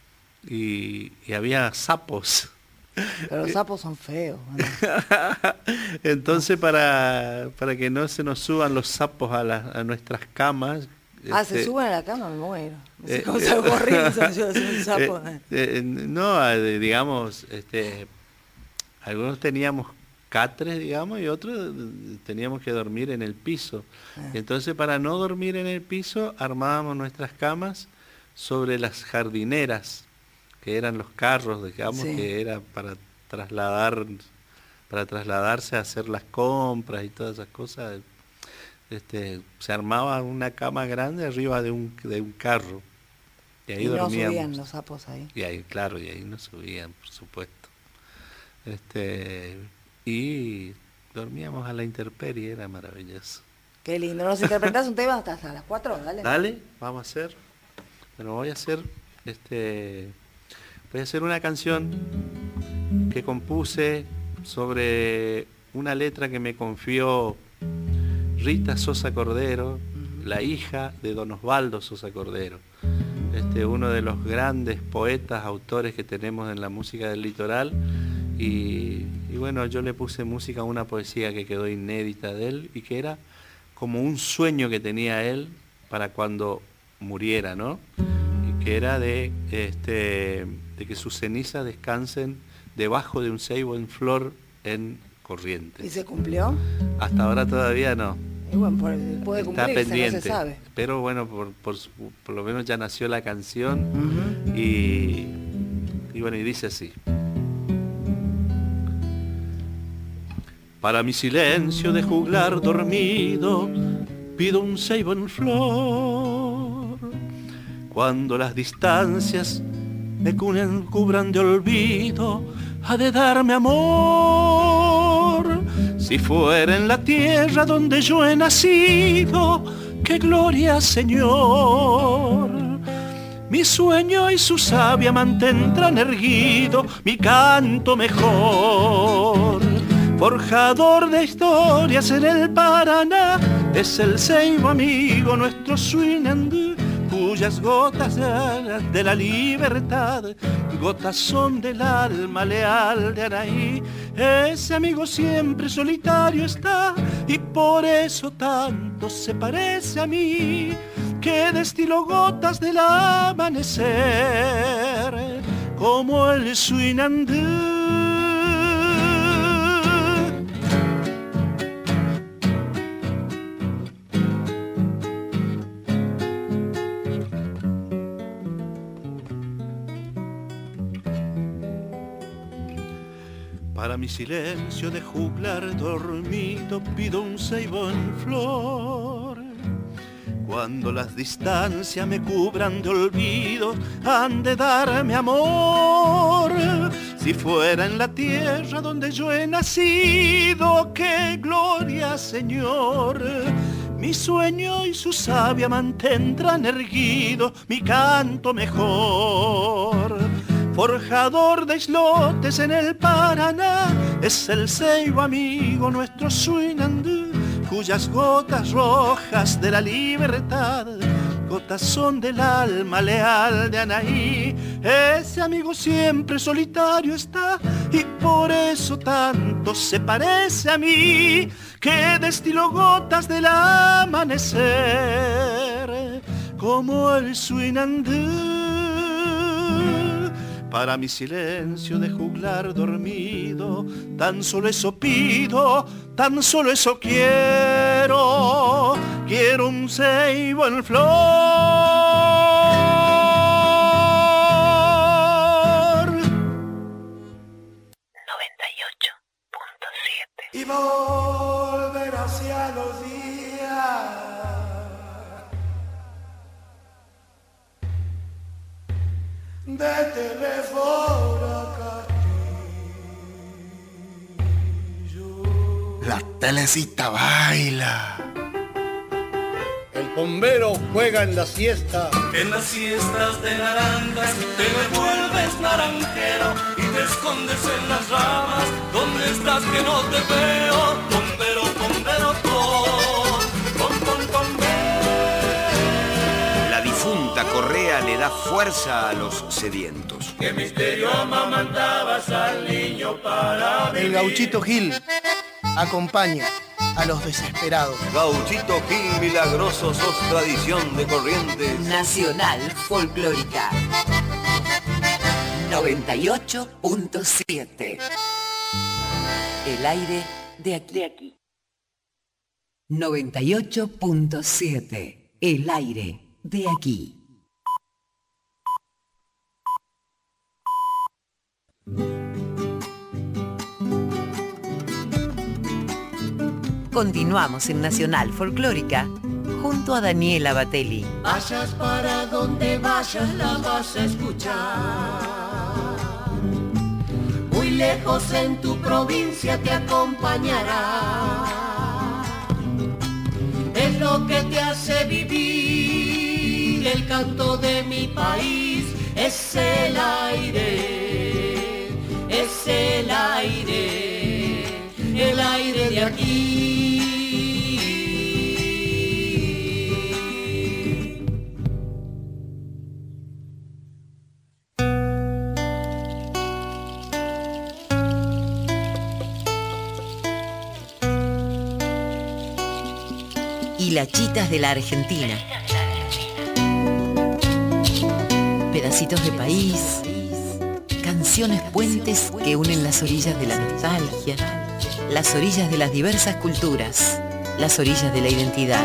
y, y había sapos. Pero los sapos son feos. ¿No? Entonces para, para que no se nos suban los sapos a, la, a nuestras camas. Ah, este, se suben a la cama, me muero. Eh, ¿Cómo se horrible un sapo? Eh, eh, no, digamos, este, algunos teníamos catres, digamos, y otros teníamos que dormir en el piso. Ah. Entonces para no dormir en el piso armábamos nuestras camas sobre las jardineras, que eran los carros, digamos, sí. que era para trasladar, para trasladarse a hacer las compras y todas esas cosas. Este, se armaba una cama grande arriba de un, de un carro. Y ahí y dormíamos. No subían los sapos ahí. Y ahí, claro, y ahí no subían, por supuesto. Este, y dormíamos a la intemperie, era maravilloso. Qué lindo. ¿Nos interpretás un tema hasta las cuatro? Dale. Dale, vamos a hacer. Bueno, voy a hacer este. Voy a hacer una canción que compuse sobre una letra que me confió Rita Sosa Cordero, uh-huh. la hija de don Osvaldo Sosa Cordero, este, uno de los grandes poetas, autores que tenemos en la música del litoral. Y, y bueno, yo le puse música a una poesía que quedó inédita de él y que era como un sueño que tenía él para cuando muriera, ¿no? Y que era de... este de que sus cenizas descansen debajo de un ceibo en flor en Corrientes. ¿Y se cumplió? Hasta ahora todavía no. Y bueno, puede está pendiente, no se sabe. Pero bueno, por, por, por lo menos ya nació la canción. Uh-huh. y, y bueno, y dice así. Para mi silencio de juglar dormido, pido un ceibo en flor. Cuando las distancias me cunen, cubran de olvido, ha de darme amor. Si fuera en la tierra donde yo he nacido, qué gloria, Señor. Mi sueño y su savia mantendrán erguido mi canto mejor. Forjador de historias en el Paraná, es el ceibo amigo nuestro Suinandú, cuyas gotas de la libertad, gotas son del alma leal de Anaí. Ese amigo siempre solitario está y por eso tanto se parece a mí, que destilo gotas del amanecer como el Suinandú. Para mi silencio de juglar dormido pido un ceibo en flor. Cuando las distancias me cubran de olvido, han de darme amor. Si fuera en la tierra donde yo he nacido, qué gloria, Señor. Mi sueño y su savia mantendrán erguido mi canto mejor. Forjador de islotes en el Paraná, es el ceibo amigo nuestro Suinandú, cuyas gotas rojas de la libertad, gotas son del alma leal de Anaí. Ese amigo siempre solitario está y por eso tanto se parece a mí, que destilo gotas del amanecer como el Suinandú. Para mi silencio de juglar dormido, tan solo eso pido, tan solo eso quiero, quiero un ceibo en flor. noventa y ocho punto siete. Y volver hacia los días de teléfono Castillo. La telecita baila. El bombero juega en la siesta. En las siestas de naranjas te me vuelves naranjero y te escondes en las ramas. ¿Dónde estás que no te veo? Bombero, bombero, con, con, con, con. La difunta Correa le da fuerza a los sedientos. ¿Qué misterio amamantabas al niño para vivir? El gauchito Gil acompaña a los desesperados. Gauchito Gil milagroso, sos tradición de Corrientes. Nacional Folclórica noventa y ocho punto siete. El aire de aquí. De aquí. noventa y ocho punto siete. El aire de aquí. Continuamos en Nacional Folclórica junto a Daniela Batelli. Vayas para donde vayas la vas a escuchar. Muy lejos en tu provincia te acompañará. Es lo que te hace vivir el canto de mi país. Es el aire, es el aire, el aire de aquí. Hilachitas de la Argentina. Pedacitos de país, canciones puentes que unen las orillas de la nostalgia, las orillas de las diversas culturas, las orillas de la identidad.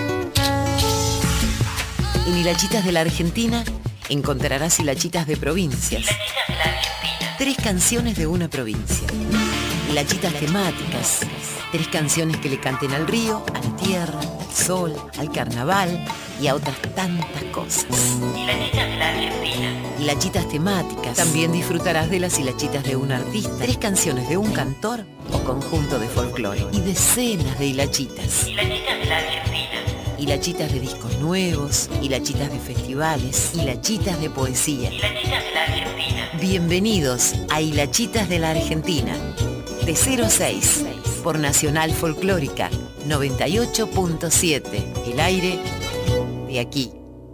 En Hilachitas de la Argentina encontrarás hilachitas de provincias. Tres canciones de una provincia. Hilachitas temáticas. Tres canciones que le canten al río, a la tierra, al sol, al carnaval y a otras tantas cosas. Hilachitas de la Argentina. Hilachitas temáticas. También disfrutarás de las hilachitas de un artista, tres canciones de un cantor o conjunto de folclore y decenas de hilachitas. Hilachitas de la Argentina. hilachitas de discos nuevos, hilachitas de festivales, hilachitas de poesía. Hilachitas de la Argentina. Bienvenidos a Hilachitas de la Argentina, de cero a seis, por Nacional Folclórica noventa y ocho punto siete, el aire de aquí.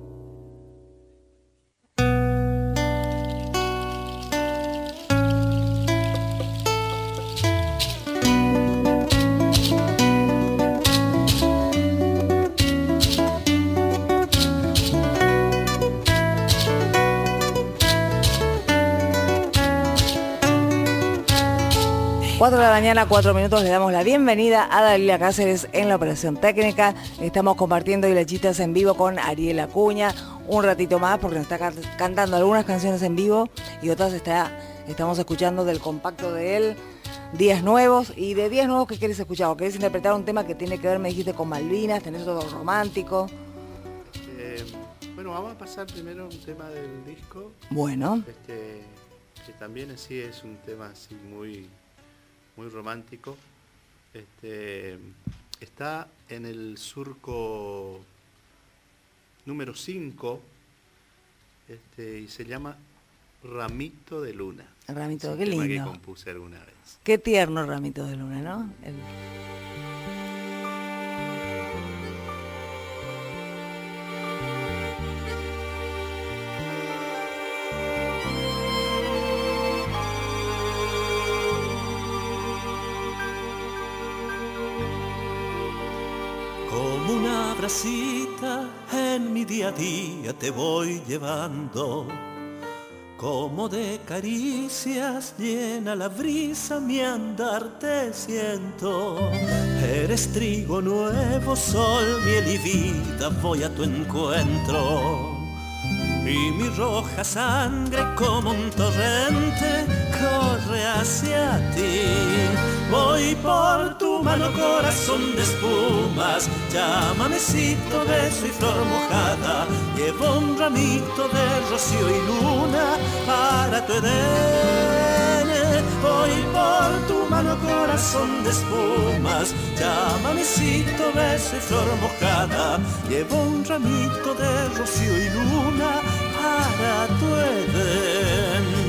cuatro de la mañana, cuatro minutos, le damos la bienvenida a Dalila Cáceres en la operación técnica. Estamos compartiendo hilachitas en vivo con Ariel Acuña un ratito más porque nos está can cantando algunas canciones en vivo y otras está, estamos escuchando del compacto de él, Días Nuevos. Y de Días Nuevos, ¿qué querés escuchar? ¿O querés interpretar un tema que tiene que ver, me dijiste, con Malvinas, tenés todo romántico? Eh, bueno, vamos a pasar primero un tema del disco. Bueno. Este, que también así es un tema así muy... muy romántico. Este, está en el surco número cinco, este, y se llama Ramito de Luna. Ramito, es qué lindo. Un tema que compuse alguna vez. Qué tierno Ramito de Luna, ¿no? El... Como una bracita en mi día a día te voy llevando, como de caricias llena la brisa mi andar te siento. Eres trigo nuevo, sol, miel y vida, voy a tu encuentro. Y mi roja sangre como un torrente corre hacia ti. Voy por tu mano, corazón de espumas, llámamecito, beso y flor mojada. Llevo un ramito de rocío y luna para tu Edén. Voy por tu mano, corazón de espumas, llámamecito, beso y flor mojada. Llevo un ramito de rocío y luna para tu Edén.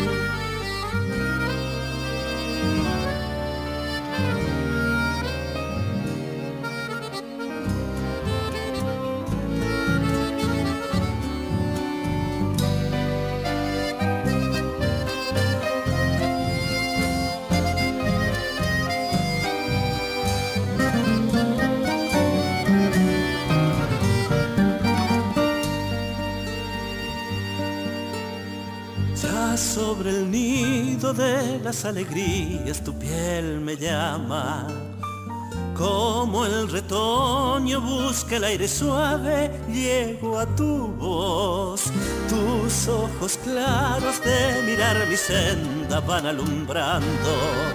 Sobre el nido de las alegrías tu piel me llama, como el retoño busca el aire suave, llego a tu voz. Tus ojos claros de mirar mi senda van alumbrando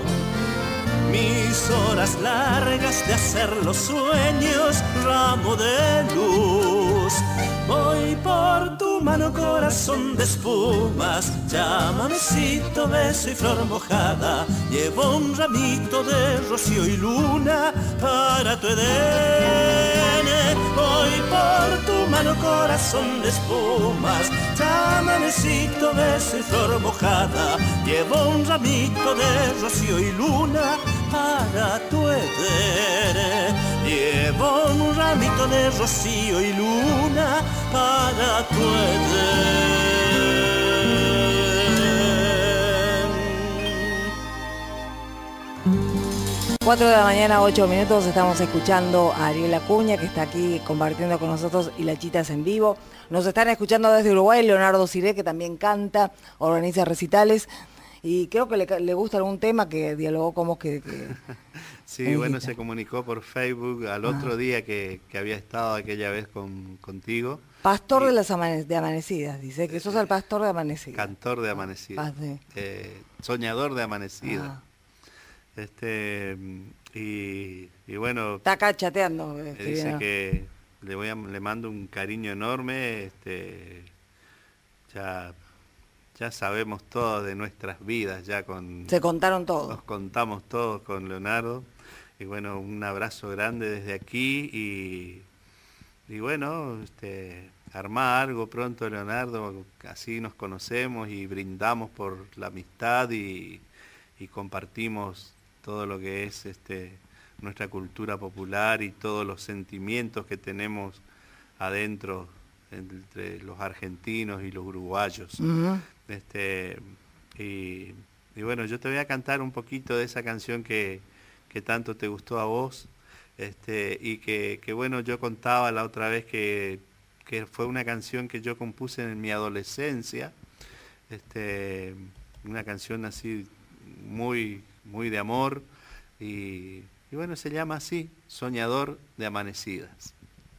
mis horas largas de hacer los sueños ramo de luz. Voy por tu mano, corazón de espumas, llámamecito, beso y flor mojada. Llevo un ramito de rocío y luna para tu Edén. Voy por tu mano, corazón de espumas, llámamecito, beso y flor mojada. Llevo un ramito de rocío y luna para tu Edén. Llevo un ramito de rocío y luna para tu Edén. cuatro de la mañana, ocho minutos, estamos escuchando a Ariel Acuña, que está aquí compartiendo con nosotros hilachitas en vivo. Nos están escuchando desde Uruguay Leonardo Ciré, que también canta, organiza recitales. Y creo que le, le gusta algún tema que dialogó como que... que sí, bueno, se comunicó por Facebook al ah. otro día que, que había estado aquella vez con, contigo. Pastor y, de las amane de amanecidas, dice que sos el pastor de amanecidas. Cantor de amanecidas. Ah, eh, soñador de amanecidas. Ah. Este, y, y bueno... Está acá chateando. Me dice que le, voy a, le mando un cariño enorme. Este, ya... Ya sabemos todo de nuestras vidas, ya con... Se contaron todo. Nos contamos todos con Leonardo. Y bueno, un abrazo grande desde aquí y, y bueno, este, armar algo pronto, Leonardo, así nos conocemos y brindamos por la amistad y, y compartimos todo lo que es este, nuestra cultura popular y todos los sentimientos que tenemos adentro entre los argentinos y los uruguayos. Uh-huh. este, y, y bueno, yo te voy a cantar un poquito de esa canción que, que tanto te gustó a vos, este, y que, que bueno, yo contaba la otra vez que, que fue una canción que yo compuse en mi adolescencia, este, una canción así muy, muy de amor, y, y bueno, se llama así, Soñador de Amanecidas.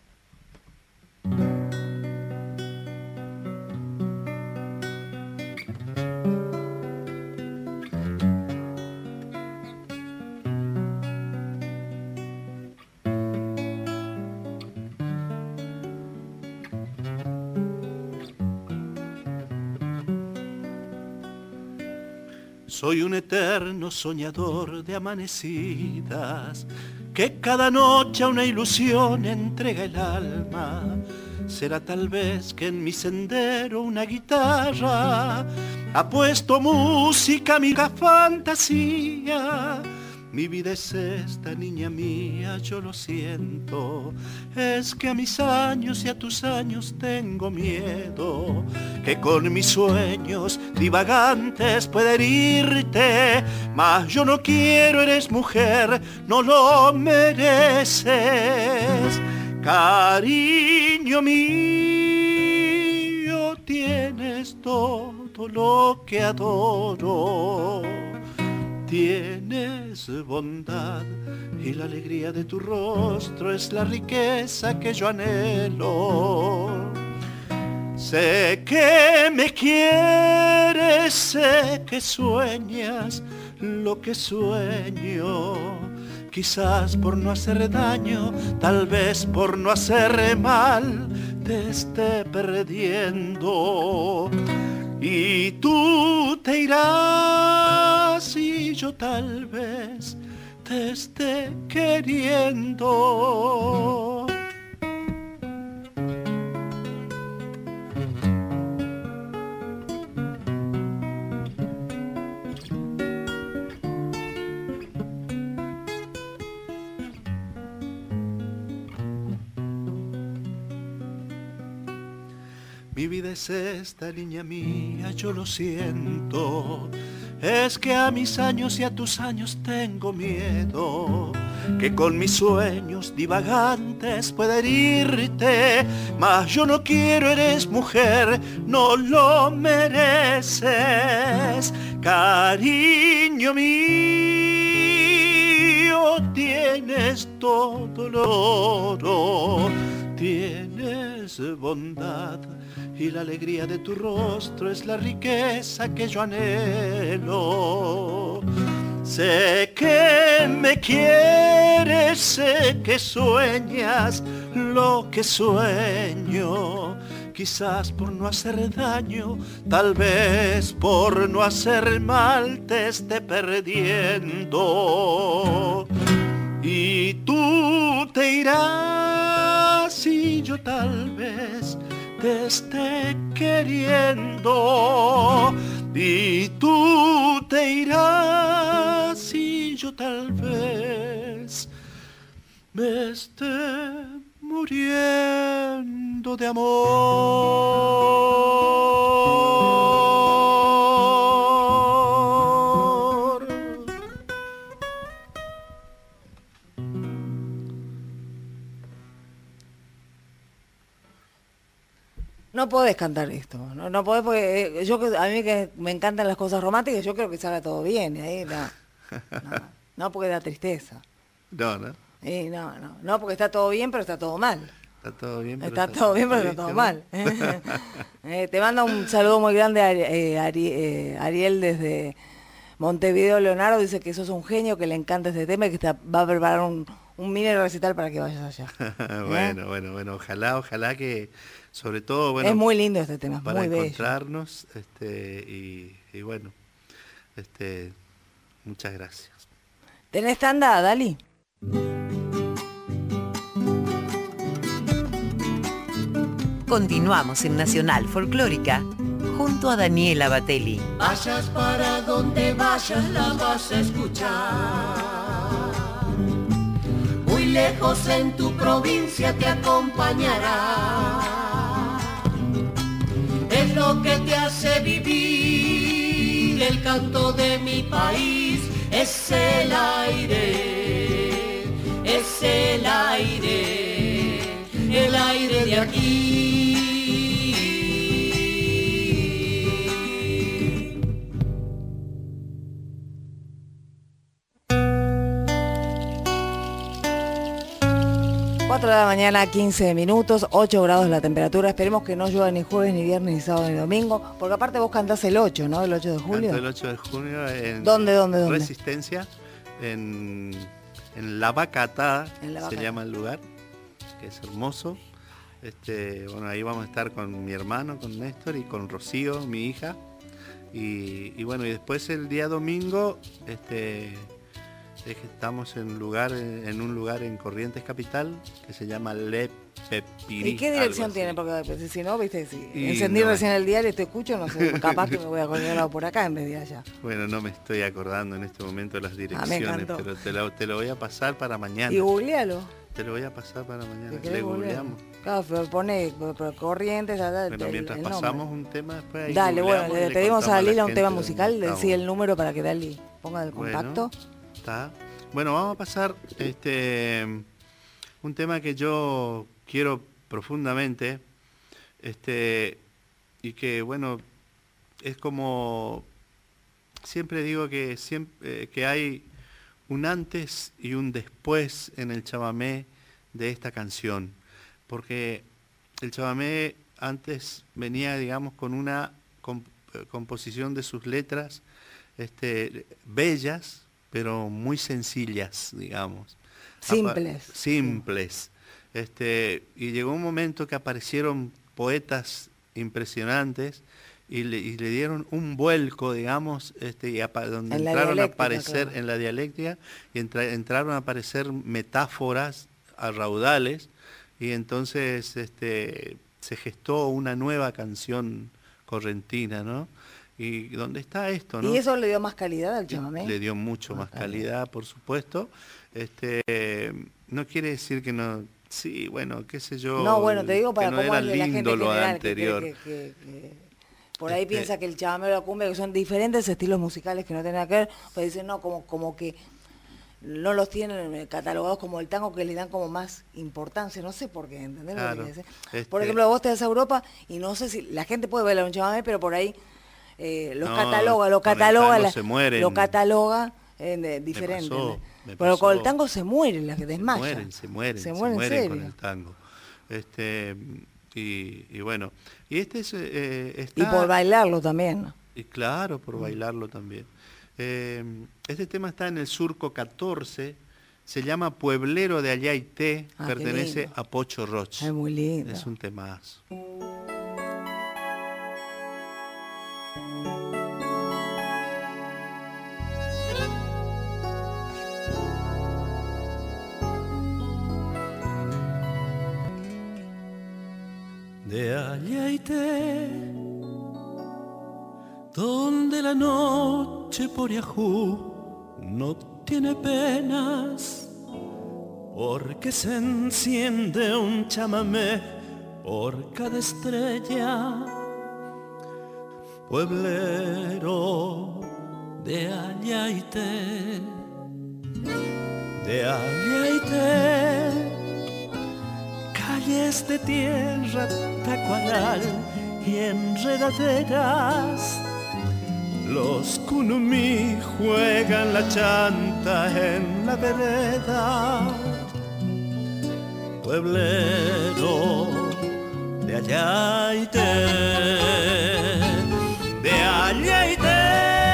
Soy un eterno soñador de amanecidas, que cada noche a una ilusión entrega el alma. Será tal vez que en mi sendero una guitarra ha puesto música a mi fantasía. Mi vida es esta, niña mía, yo lo siento. Es que a mis años y a tus años tengo miedo, que con mis sueños divagantes pueda herirte. Mas yo no quiero, eres mujer, no lo mereces. Cariño mío, tienes todo lo que adoro. Tienes bondad y la alegría de tu rostro es la riqueza que yo anhelo. Sé que me quieres, sé que sueñas lo que sueño. Quizás por no hacer daño, tal vez por no hacer mal, te esté perdiendo. Y tú te irás y yo tal vez te esté queriendo. Mi vida es esta, niña mía, yo lo siento. Es que a mis años y a tus años tengo miedo, que con mis sueños divagantes pueda herirte. Mas yo no quiero, eres mujer, no lo mereces. Cariño mío, tienes todo el oro. Tienes bondad y la alegría de tu rostro es la riqueza que yo anhelo. Sé que me quieres, sé que sueñas lo que sueño. Quizás por no hacer daño, tal vez por no hacer mal te esté perdiendo. Y tú te irás y yo tal vez te esté queriendo. Y tú te irás y yo tal vez me esté muriendo de amor. No podés cantar esto, no, no podés porque yo, a mí que me encantan las cosas románticas, yo creo que salga todo bien, ahí no, no, no porque da tristeza. No, no. Y no, no, no porque está todo bien, pero está todo mal. Está todo bien, pero está, está todo bien, pero está todo mal. eh, te manda un saludo muy grande a eh, Ari, eh, Ariel desde Montevideo. Leonardo dice que sos un genio, que le encanta este tema y que te va a preparar un, un mini recital para que vayas allá. Bueno, ¿Eh? bueno, bueno, ojalá, ojalá que, sobre todo, bueno, es muy lindo este tema, es para muy bello. encontrarnos, este, y, y bueno, este, muchas gracias. ¿Tenés tanda, Dali? Continuamos en Nacional Folclórica junto a Daniela Batelli. Vayas para donde vayas la vas a escuchar. Muy lejos en tu provincia te acompañará. Es lo que te hace vivir el canto de mi país. Es el aire, es el aire, el aire de aquí. cuatro de la mañana, quince minutos, ocho grados la temperatura. Esperemos que no llueva ni jueves, ni viernes, ni sábado, ni domingo. Porque aparte vos cantás el ocho, ¿no? El ocho de julio. Canto el ocho de junio en ¿Dónde, dónde, dónde? Resistencia, en, en La Vaca Atada, En La se Vaca. llama el lugar, que es hermoso. Este, bueno, ahí vamos a estar con mi hermano, con Néstor y con Rocío, mi hija. Y, y bueno, y después el día domingo, este, es que estamos en, lugar, en un lugar en Corrientes Capital que se llama Le Pepirí. ¿Y qué dirección tiene? Porque si no, viste, si Y encendí no, recién el diario y te escucho, no sé, capaz que me voy a acordar por acá en vez de allá. Bueno, no me estoy acordando en este momento las direcciones, encantó. pero te lo, te lo voy a pasar para mañana. Y googlealo. Te lo voy a pasar para mañana. Si Le querés googlealo. googleamos. Claro, pero pone pero Corrientes, allá, Bueno, el- mientras el pasamos nombre. un tema después ahí Dale, bueno, googleamos y le pedimos contamos a Lila la un tema gente musical, dónde decí el estamos. número para que Dali ponga el Bueno, contacto. está. Bueno, vamos a pasar este un tema que yo quiero profundamente, este, y que bueno, es como siempre digo que siempre eh, que hay un antes y un después en el chamamé de esta canción, porque el chamamé antes venía, digamos, con una comp composición de sus letras este, bellas, pero muy sencillas, digamos. Simples. Apa simples. Este, y llegó un momento que aparecieron poetas impresionantes y le, y le dieron un vuelco, digamos, este, y apa donde En la entraron a dialéctica, aparecer claro. en la dialéctica y entra entraron a aparecer metáforas a raudales, y entonces este, se gestó una nueva canción correntina, ¿no? Y ¿dónde está esto, no? ¿Y eso le dio más calidad al chamamé? Le dio mucho más calidad, por supuesto. Este, no quiere decir que no, sí, bueno, qué sé yo. No, bueno, te digo para que no cómo era es de la gente lindo lo general, que cree anterior. que, que- que por ahí Este- piensa que el chamamé o la cumbia, que son diferentes estilos musicales que no tienen nada que ver, pues dicen, no, como, como que no los tienen catalogados como el tango, que le dan como más importancia, no sé por qué, ¿entendés lo que Claro, quiero decir? este- Por ejemplo, vos te vas a Europa y no sé si la gente puede bailar un chamamé, pero por ahí eh, los No, cataloga, lo con el cataloga, tango la- se mueren. lo cataloga en, eh, diferente. pasó, ¿entendés? me Pero con el pasó. tango se mueren, las que Se desmayan. mueren, se mueren, Se se mueren, en mueren con serio. el tango. Este, y, y bueno, y este es, eh, está... Y por bailarlo también, ¿no? Y claro, por bailarlo también. Eh, este tema está en el Surco catorce, se llama Pueblero de Ayaité, Ah, qué pertenece lindo. a Pocho Roch. Es muy lindo. Es un temazo. De Ayaité, donde la noche por Yahoo no tiene penas, porque se enciende un chamamé por cada estrella. Pueblero de Ayaité, de Ayaité, calles de tierra, tacuaral y enredaderas. Los kunumí juegan la chanta en la vereda. Pueblero de Ayaité, de Ayaité,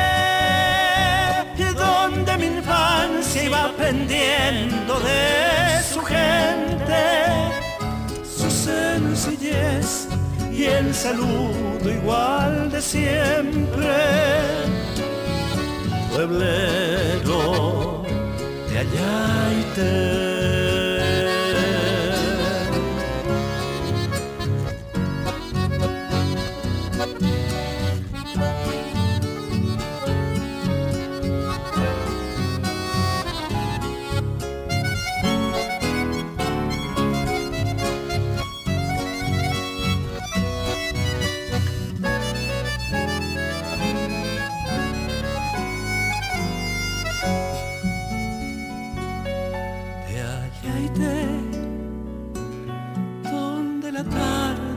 donde mi infancia iba aprendiendo de su gente, su sencillez y el saludo igual de siempre. Pueblero de Ayaité.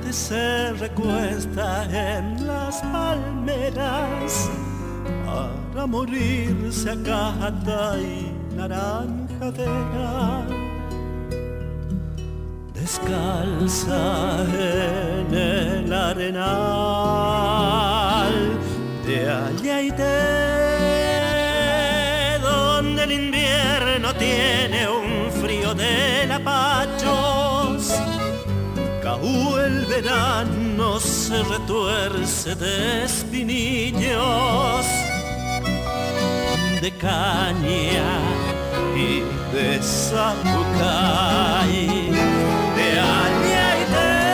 tarde se recuesta en las palmeras para morirse a cata y naranjadera. Descalza en el arenal de allá y de donde el invierno tiene un frío de lapachos. Caú el verano se retuerce de espinillos, de caña y de zapucay. De allá y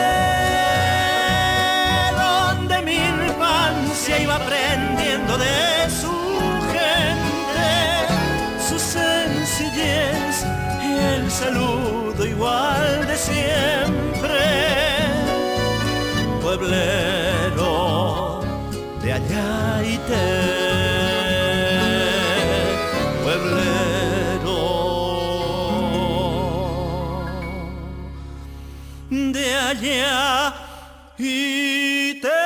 de donde mi infancia iba aprendiendo de su gente, su sencillez y el saludo igual de siempre. Pueblero de allá y de de allá y te.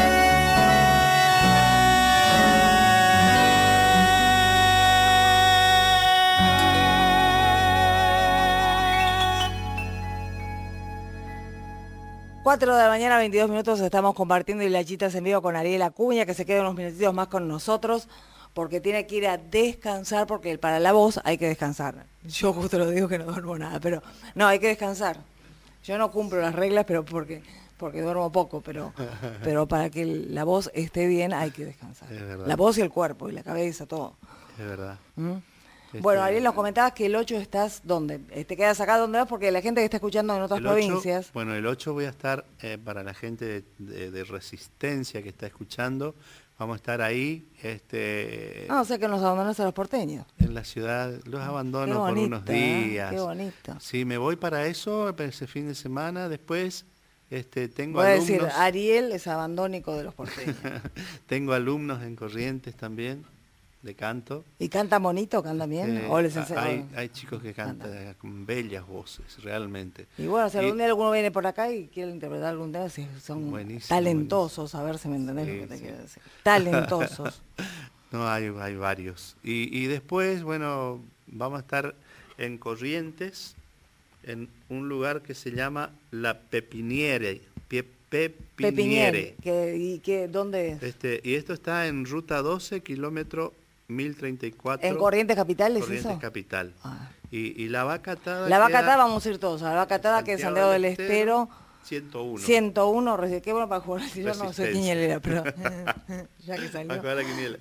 cuatro de la mañana, veintidós minutos, estamos compartiendo Hilachitas en vivo con Ariel Acuña, que se quede unos minutitos más con nosotros, porque tiene que ir a descansar, porque para la voz hay que descansar. Yo justo lo digo que no duermo nada, pero no, hay que descansar. Yo no cumplo las reglas, pero porque porque duermo poco, pero pero para que la voz esté bien hay que descansar. La voz y el cuerpo, y la cabeza, todo. Es verdad. ¿Mm? Este... Bueno, Ariel, nos comentabas que el ocho estás, ¿dónde? ¿Te quedas acá donde vas? Porque la gente que está escuchando en otras el ocho, provincias... Bueno, el ocho voy a estar, eh, para la gente de, de, de Resistencia que está escuchando, vamos a estar ahí. Este, ah, o sea que nos abandonas a los porteños. En la ciudad, los abandono bonito, por unos días. ¿Eh? Qué bonito. Sí, me voy para eso, para ese fin de semana. Después este, tengo voy alumnos... a decir, Ariel es abandónico de los porteños. Tengo alumnos en Corrientes también, de canto. ¿Y cantan bonito, cantan bien? Eh, ¿O les hay, hay chicos que cantan Canta. con bellas voces, realmente. Y bueno, si algún y, día alguno viene por acá y quiere interpretar algún tema, si son talentosos, buenísimo. A ver si me entendés sí, lo que te sí. quiero decir. Talentosos. No, hay, hay varios. Y, y después, bueno, vamos a estar en Corrientes, en un lugar que se llama La Pepiniere. Pe, Pepiniere. ¿Qué, ¿Y qué, dónde es? Este, y esto está en ruta doce, kilómetro mil treinta y cuatro. ¿En Corrientes Capital es Corrientes eso? Capital. Ah. Y, y la vaca atada. La vaca atada vamos a ir todos. A la vaca atada que es Santiago del Estero. ciento uno. ciento uno, qué bueno para jugar. Si yo no soy quinielera, pero ya que salió. Para jugar la quiniela.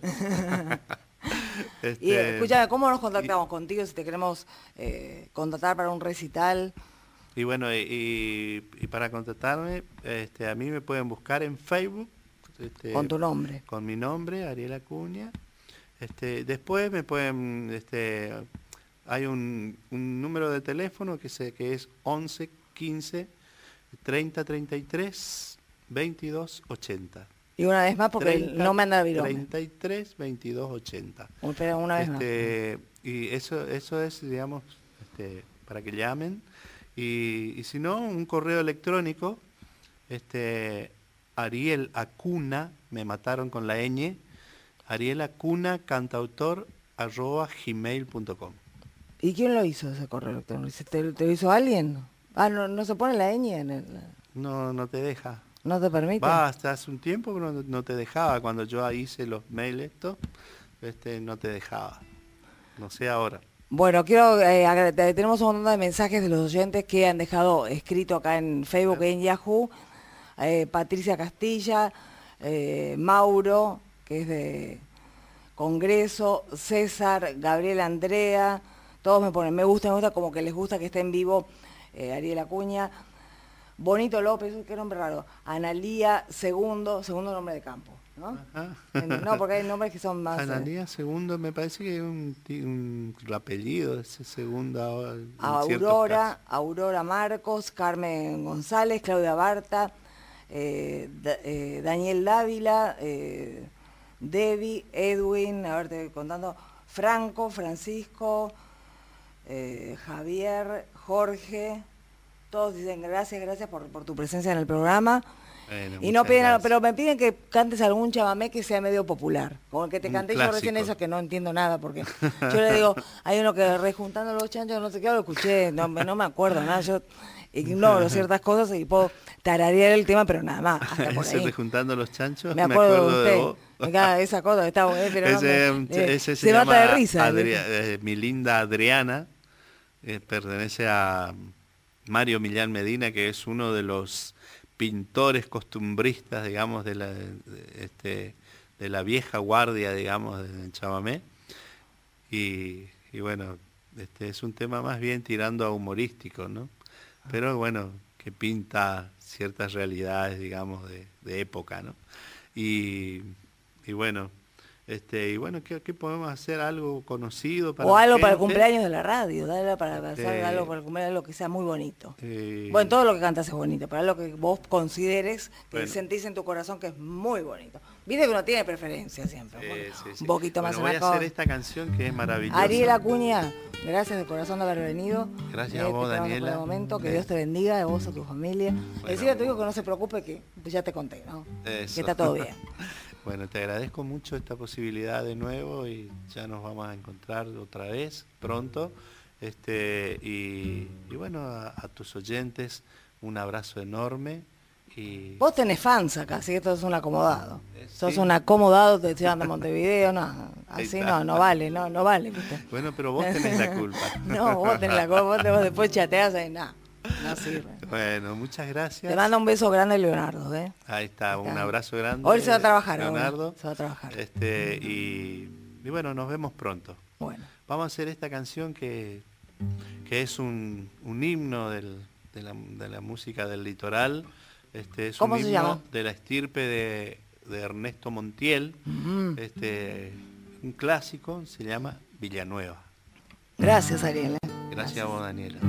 este... Y escúchame, ¿cómo nos contactamos y... contigo si te queremos eh, contactar para un recital? Y bueno, y, y para contactarme, este, a mí me pueden buscar en Facebook. Este, con tu nombre. Con mi nombre, Ariel Acuña. Este, después me pueden, este, hay un, un número de teléfono que, se, que es once, quince, treinta, treinta y tres, veintidós, ochenta. Y una vez más, porque treinta, no me anda virome. treinta y tres, veintidós, ochenta. Pero una vez este, más. Y eso, eso es, digamos, este, para que llamen. Y, y si no, un correo electrónico, este, Ariel Acuna, me mataron con la ñ, Ariel Acuna, cantautor, arroba gmail punto com. ¿Y quién lo hizo ese correo electrónico? ¿Te, te lo hizo alguien? Ah, ¿no, no se pone la ñ en el...? No, no te deja. ¿No te permite? Va, hasta hace un tiempo pero no, no te dejaba. Cuando yo hice los mails esto, este, no te dejaba. No sé ahora. Bueno, quiero eh, tenemos un montón de mensajes de los oyentes que han dejado escrito acá en Facebook y en Yahoo. Eh, Patricia Castilla, eh, Mauro, que es de Congreso, César, Gabriel Andrea, todos me ponen, me gusta, me gusta, como que les gusta que esté en vivo eh, Ariel Acuña. Bonito López, qué nombre raro. Analía Segundo, segundo nombre de campo, ¿no? Ajá. No, porque hay nombres que son más... Analía eh... Segundo, me parece que es un, un, un apellido, ese segundo. Aurora, Aurora Marcos, Carmen González, Claudia Barta, eh, da, eh, Daniel Dávila, eh, Debbie, Edwin, a ver, te voy contando, Franco, Francisco, eh, Javier, Jorge... Todos dicen gracias, gracias por, por tu presencia en el programa. Bueno, y no muchas piden, gracias. pero me piden que cantes algún chamamé que sea medio popular. Como el que te Un canté yo recién, clásico. eso que no entiendo nada, porque yo le digo, hay uno que rejuntando los chanchos, no sé qué, lo escuché, no, me- no me acuerdo nada, yo ignoro ciertas cosas y puedo tararear el tema, pero nada más, hasta por Ese ahí. rejuntando los chanchos, Me acuerdo, de vos. usted. Venga, esa cosa, está bueno, pero no ese, me- eh, ese se, se llama mata de risa. Adria- eh, mi linda Adriana, eh, pertenece a Mario Millán Medina, que es uno de los pintores costumbristas, digamos, de la, de, este, de la vieja guardia, digamos, del chamamé. Y, y bueno, este es un tema más bien tirando a humorístico, ¿no? Pero bueno, que pinta ciertas realidades, digamos, de, de época, ¿no? Y, y bueno, este, y bueno, ¿qué, qué podemos hacer? ¿Algo conocido para O la algo para el gente? cumpleaños de la radio, dale para hacer Eh, algo para el cumpleaños, algo que sea muy bonito. Eh, Bueno, todo lo que cantas es bonito, pero lo que vos consideres, que Bueno. sentís en tu corazón que es muy bonito. Viste que uno tiene preferencia siempre. Sí, bueno, sí, sí. Un poquito más Bueno, voy a una cosa. hacer esta canción que es maravillosa. Ariel Acuña, gracias de corazón de haber venido. Gracias a Eh, vos, te quedamos por Daniela. el momento, que Eh. Dios te bendiga, a vos, a tu familia. Bueno. Decirle a tu hijo que no se preocupe, que pues ya te conté, ¿no? Eso. Que está todo bien. Bueno, te agradezco mucho esta posibilidad de nuevo y ya nos vamos a encontrar otra vez pronto. Este, y, y bueno, a, a tus oyentes un abrazo enorme. Y Vos tenés fans acá, así que esto es un acomodado. Eh, Sos sí. un acomodado, te llevan de Montevideo, no, Ahí así está. no, no vale, no, no vale, ¿viste? Bueno, pero vos tenés la culpa. No, vos tenés la culpa, vos, te- vos después chateás y nada, no sirve. Bueno, muchas gracias. Te mando un beso grande, Leonardo, ¿eh? Ahí está, Ahí un está. abrazo grande. Hoy se va a trabajar, ahora, Leonardo. se va a trabajar. Este, y, y bueno, nos vemos pronto. Bueno. Vamos a hacer esta canción que, que es un, un himno del- de, la, de la música del litoral. Este, es ¿Cómo un se himno llama? de la estirpe de, de Ernesto Montiel. Ujú. Este, un clásico, se llama Villanueva. Gracias, Ariel. ¿eh? Gracias a vos, Daniela.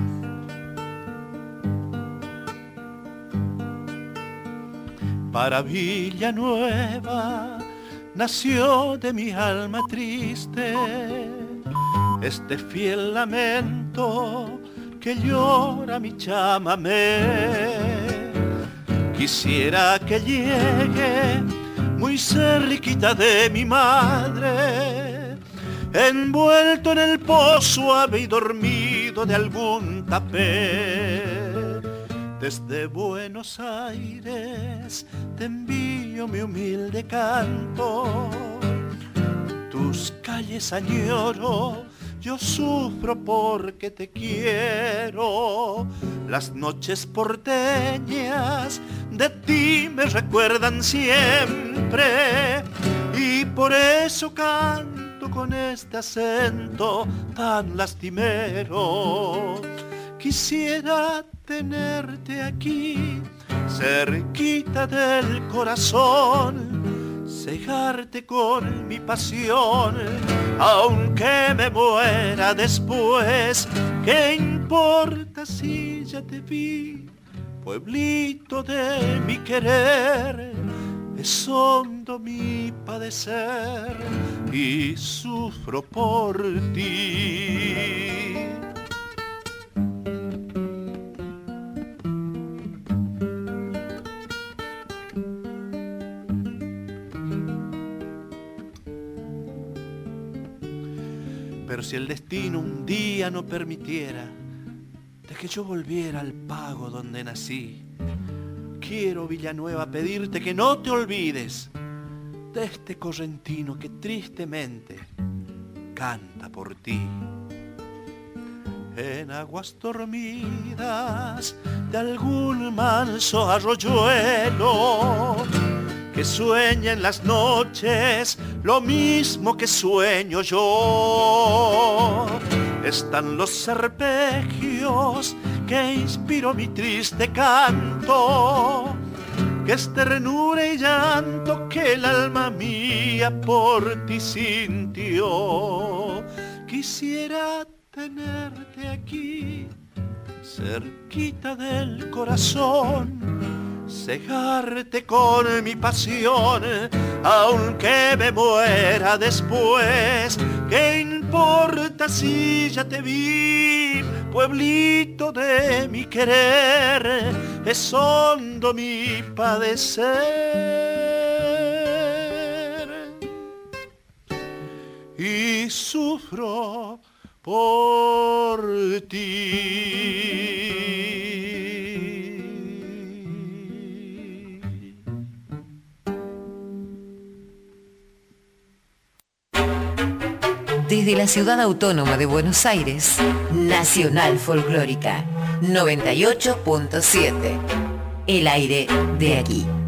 Para Villanueva nació de mi alma triste este fiel lamento que llora mi chamamé. Quisiera que llegue muy cerquita de mi madre, envuelto en el pozo suave y dormido de algún tapé. Desde Buenos Aires te envío mi humilde canto, tus calles añoro, yo sufro porque te quiero. Las noches porteñas de ti me recuerdan siempre y por eso canto con este acento tan lastimero. Quisiera tenerte aquí, cerquita del corazón, cegarte con mi pasión, aunque me muera después. ¿Qué importa si ya te vi, pueblito de mi querer? Es hondo mi padecer y sufro por ti. Pero si el destino un día no permitiera de que yo volviera al pago donde nací, quiero, Villanueva, pedirte que no te olvides de este correntino que tristemente canta por ti. En aguas dormidas de algún manso arroyuelo que sueña en las noches lo mismo que sueño yo. Están los arpegios que inspiró mi triste canto, que es ternura y llanto que el alma mía por ti sintió. Quisiera tenerte aquí, cerquita del corazón, cegarte con mi pasión, aunque me muera después. ¿Qué importa fantasía te vi, pueblito de mi querer, es hondo mi padecer. Y sufro por ti. Desde la ciudad autónoma de Buenos Aires, Nacional Folclórica noventa y ocho punto siete. El aire de aquí.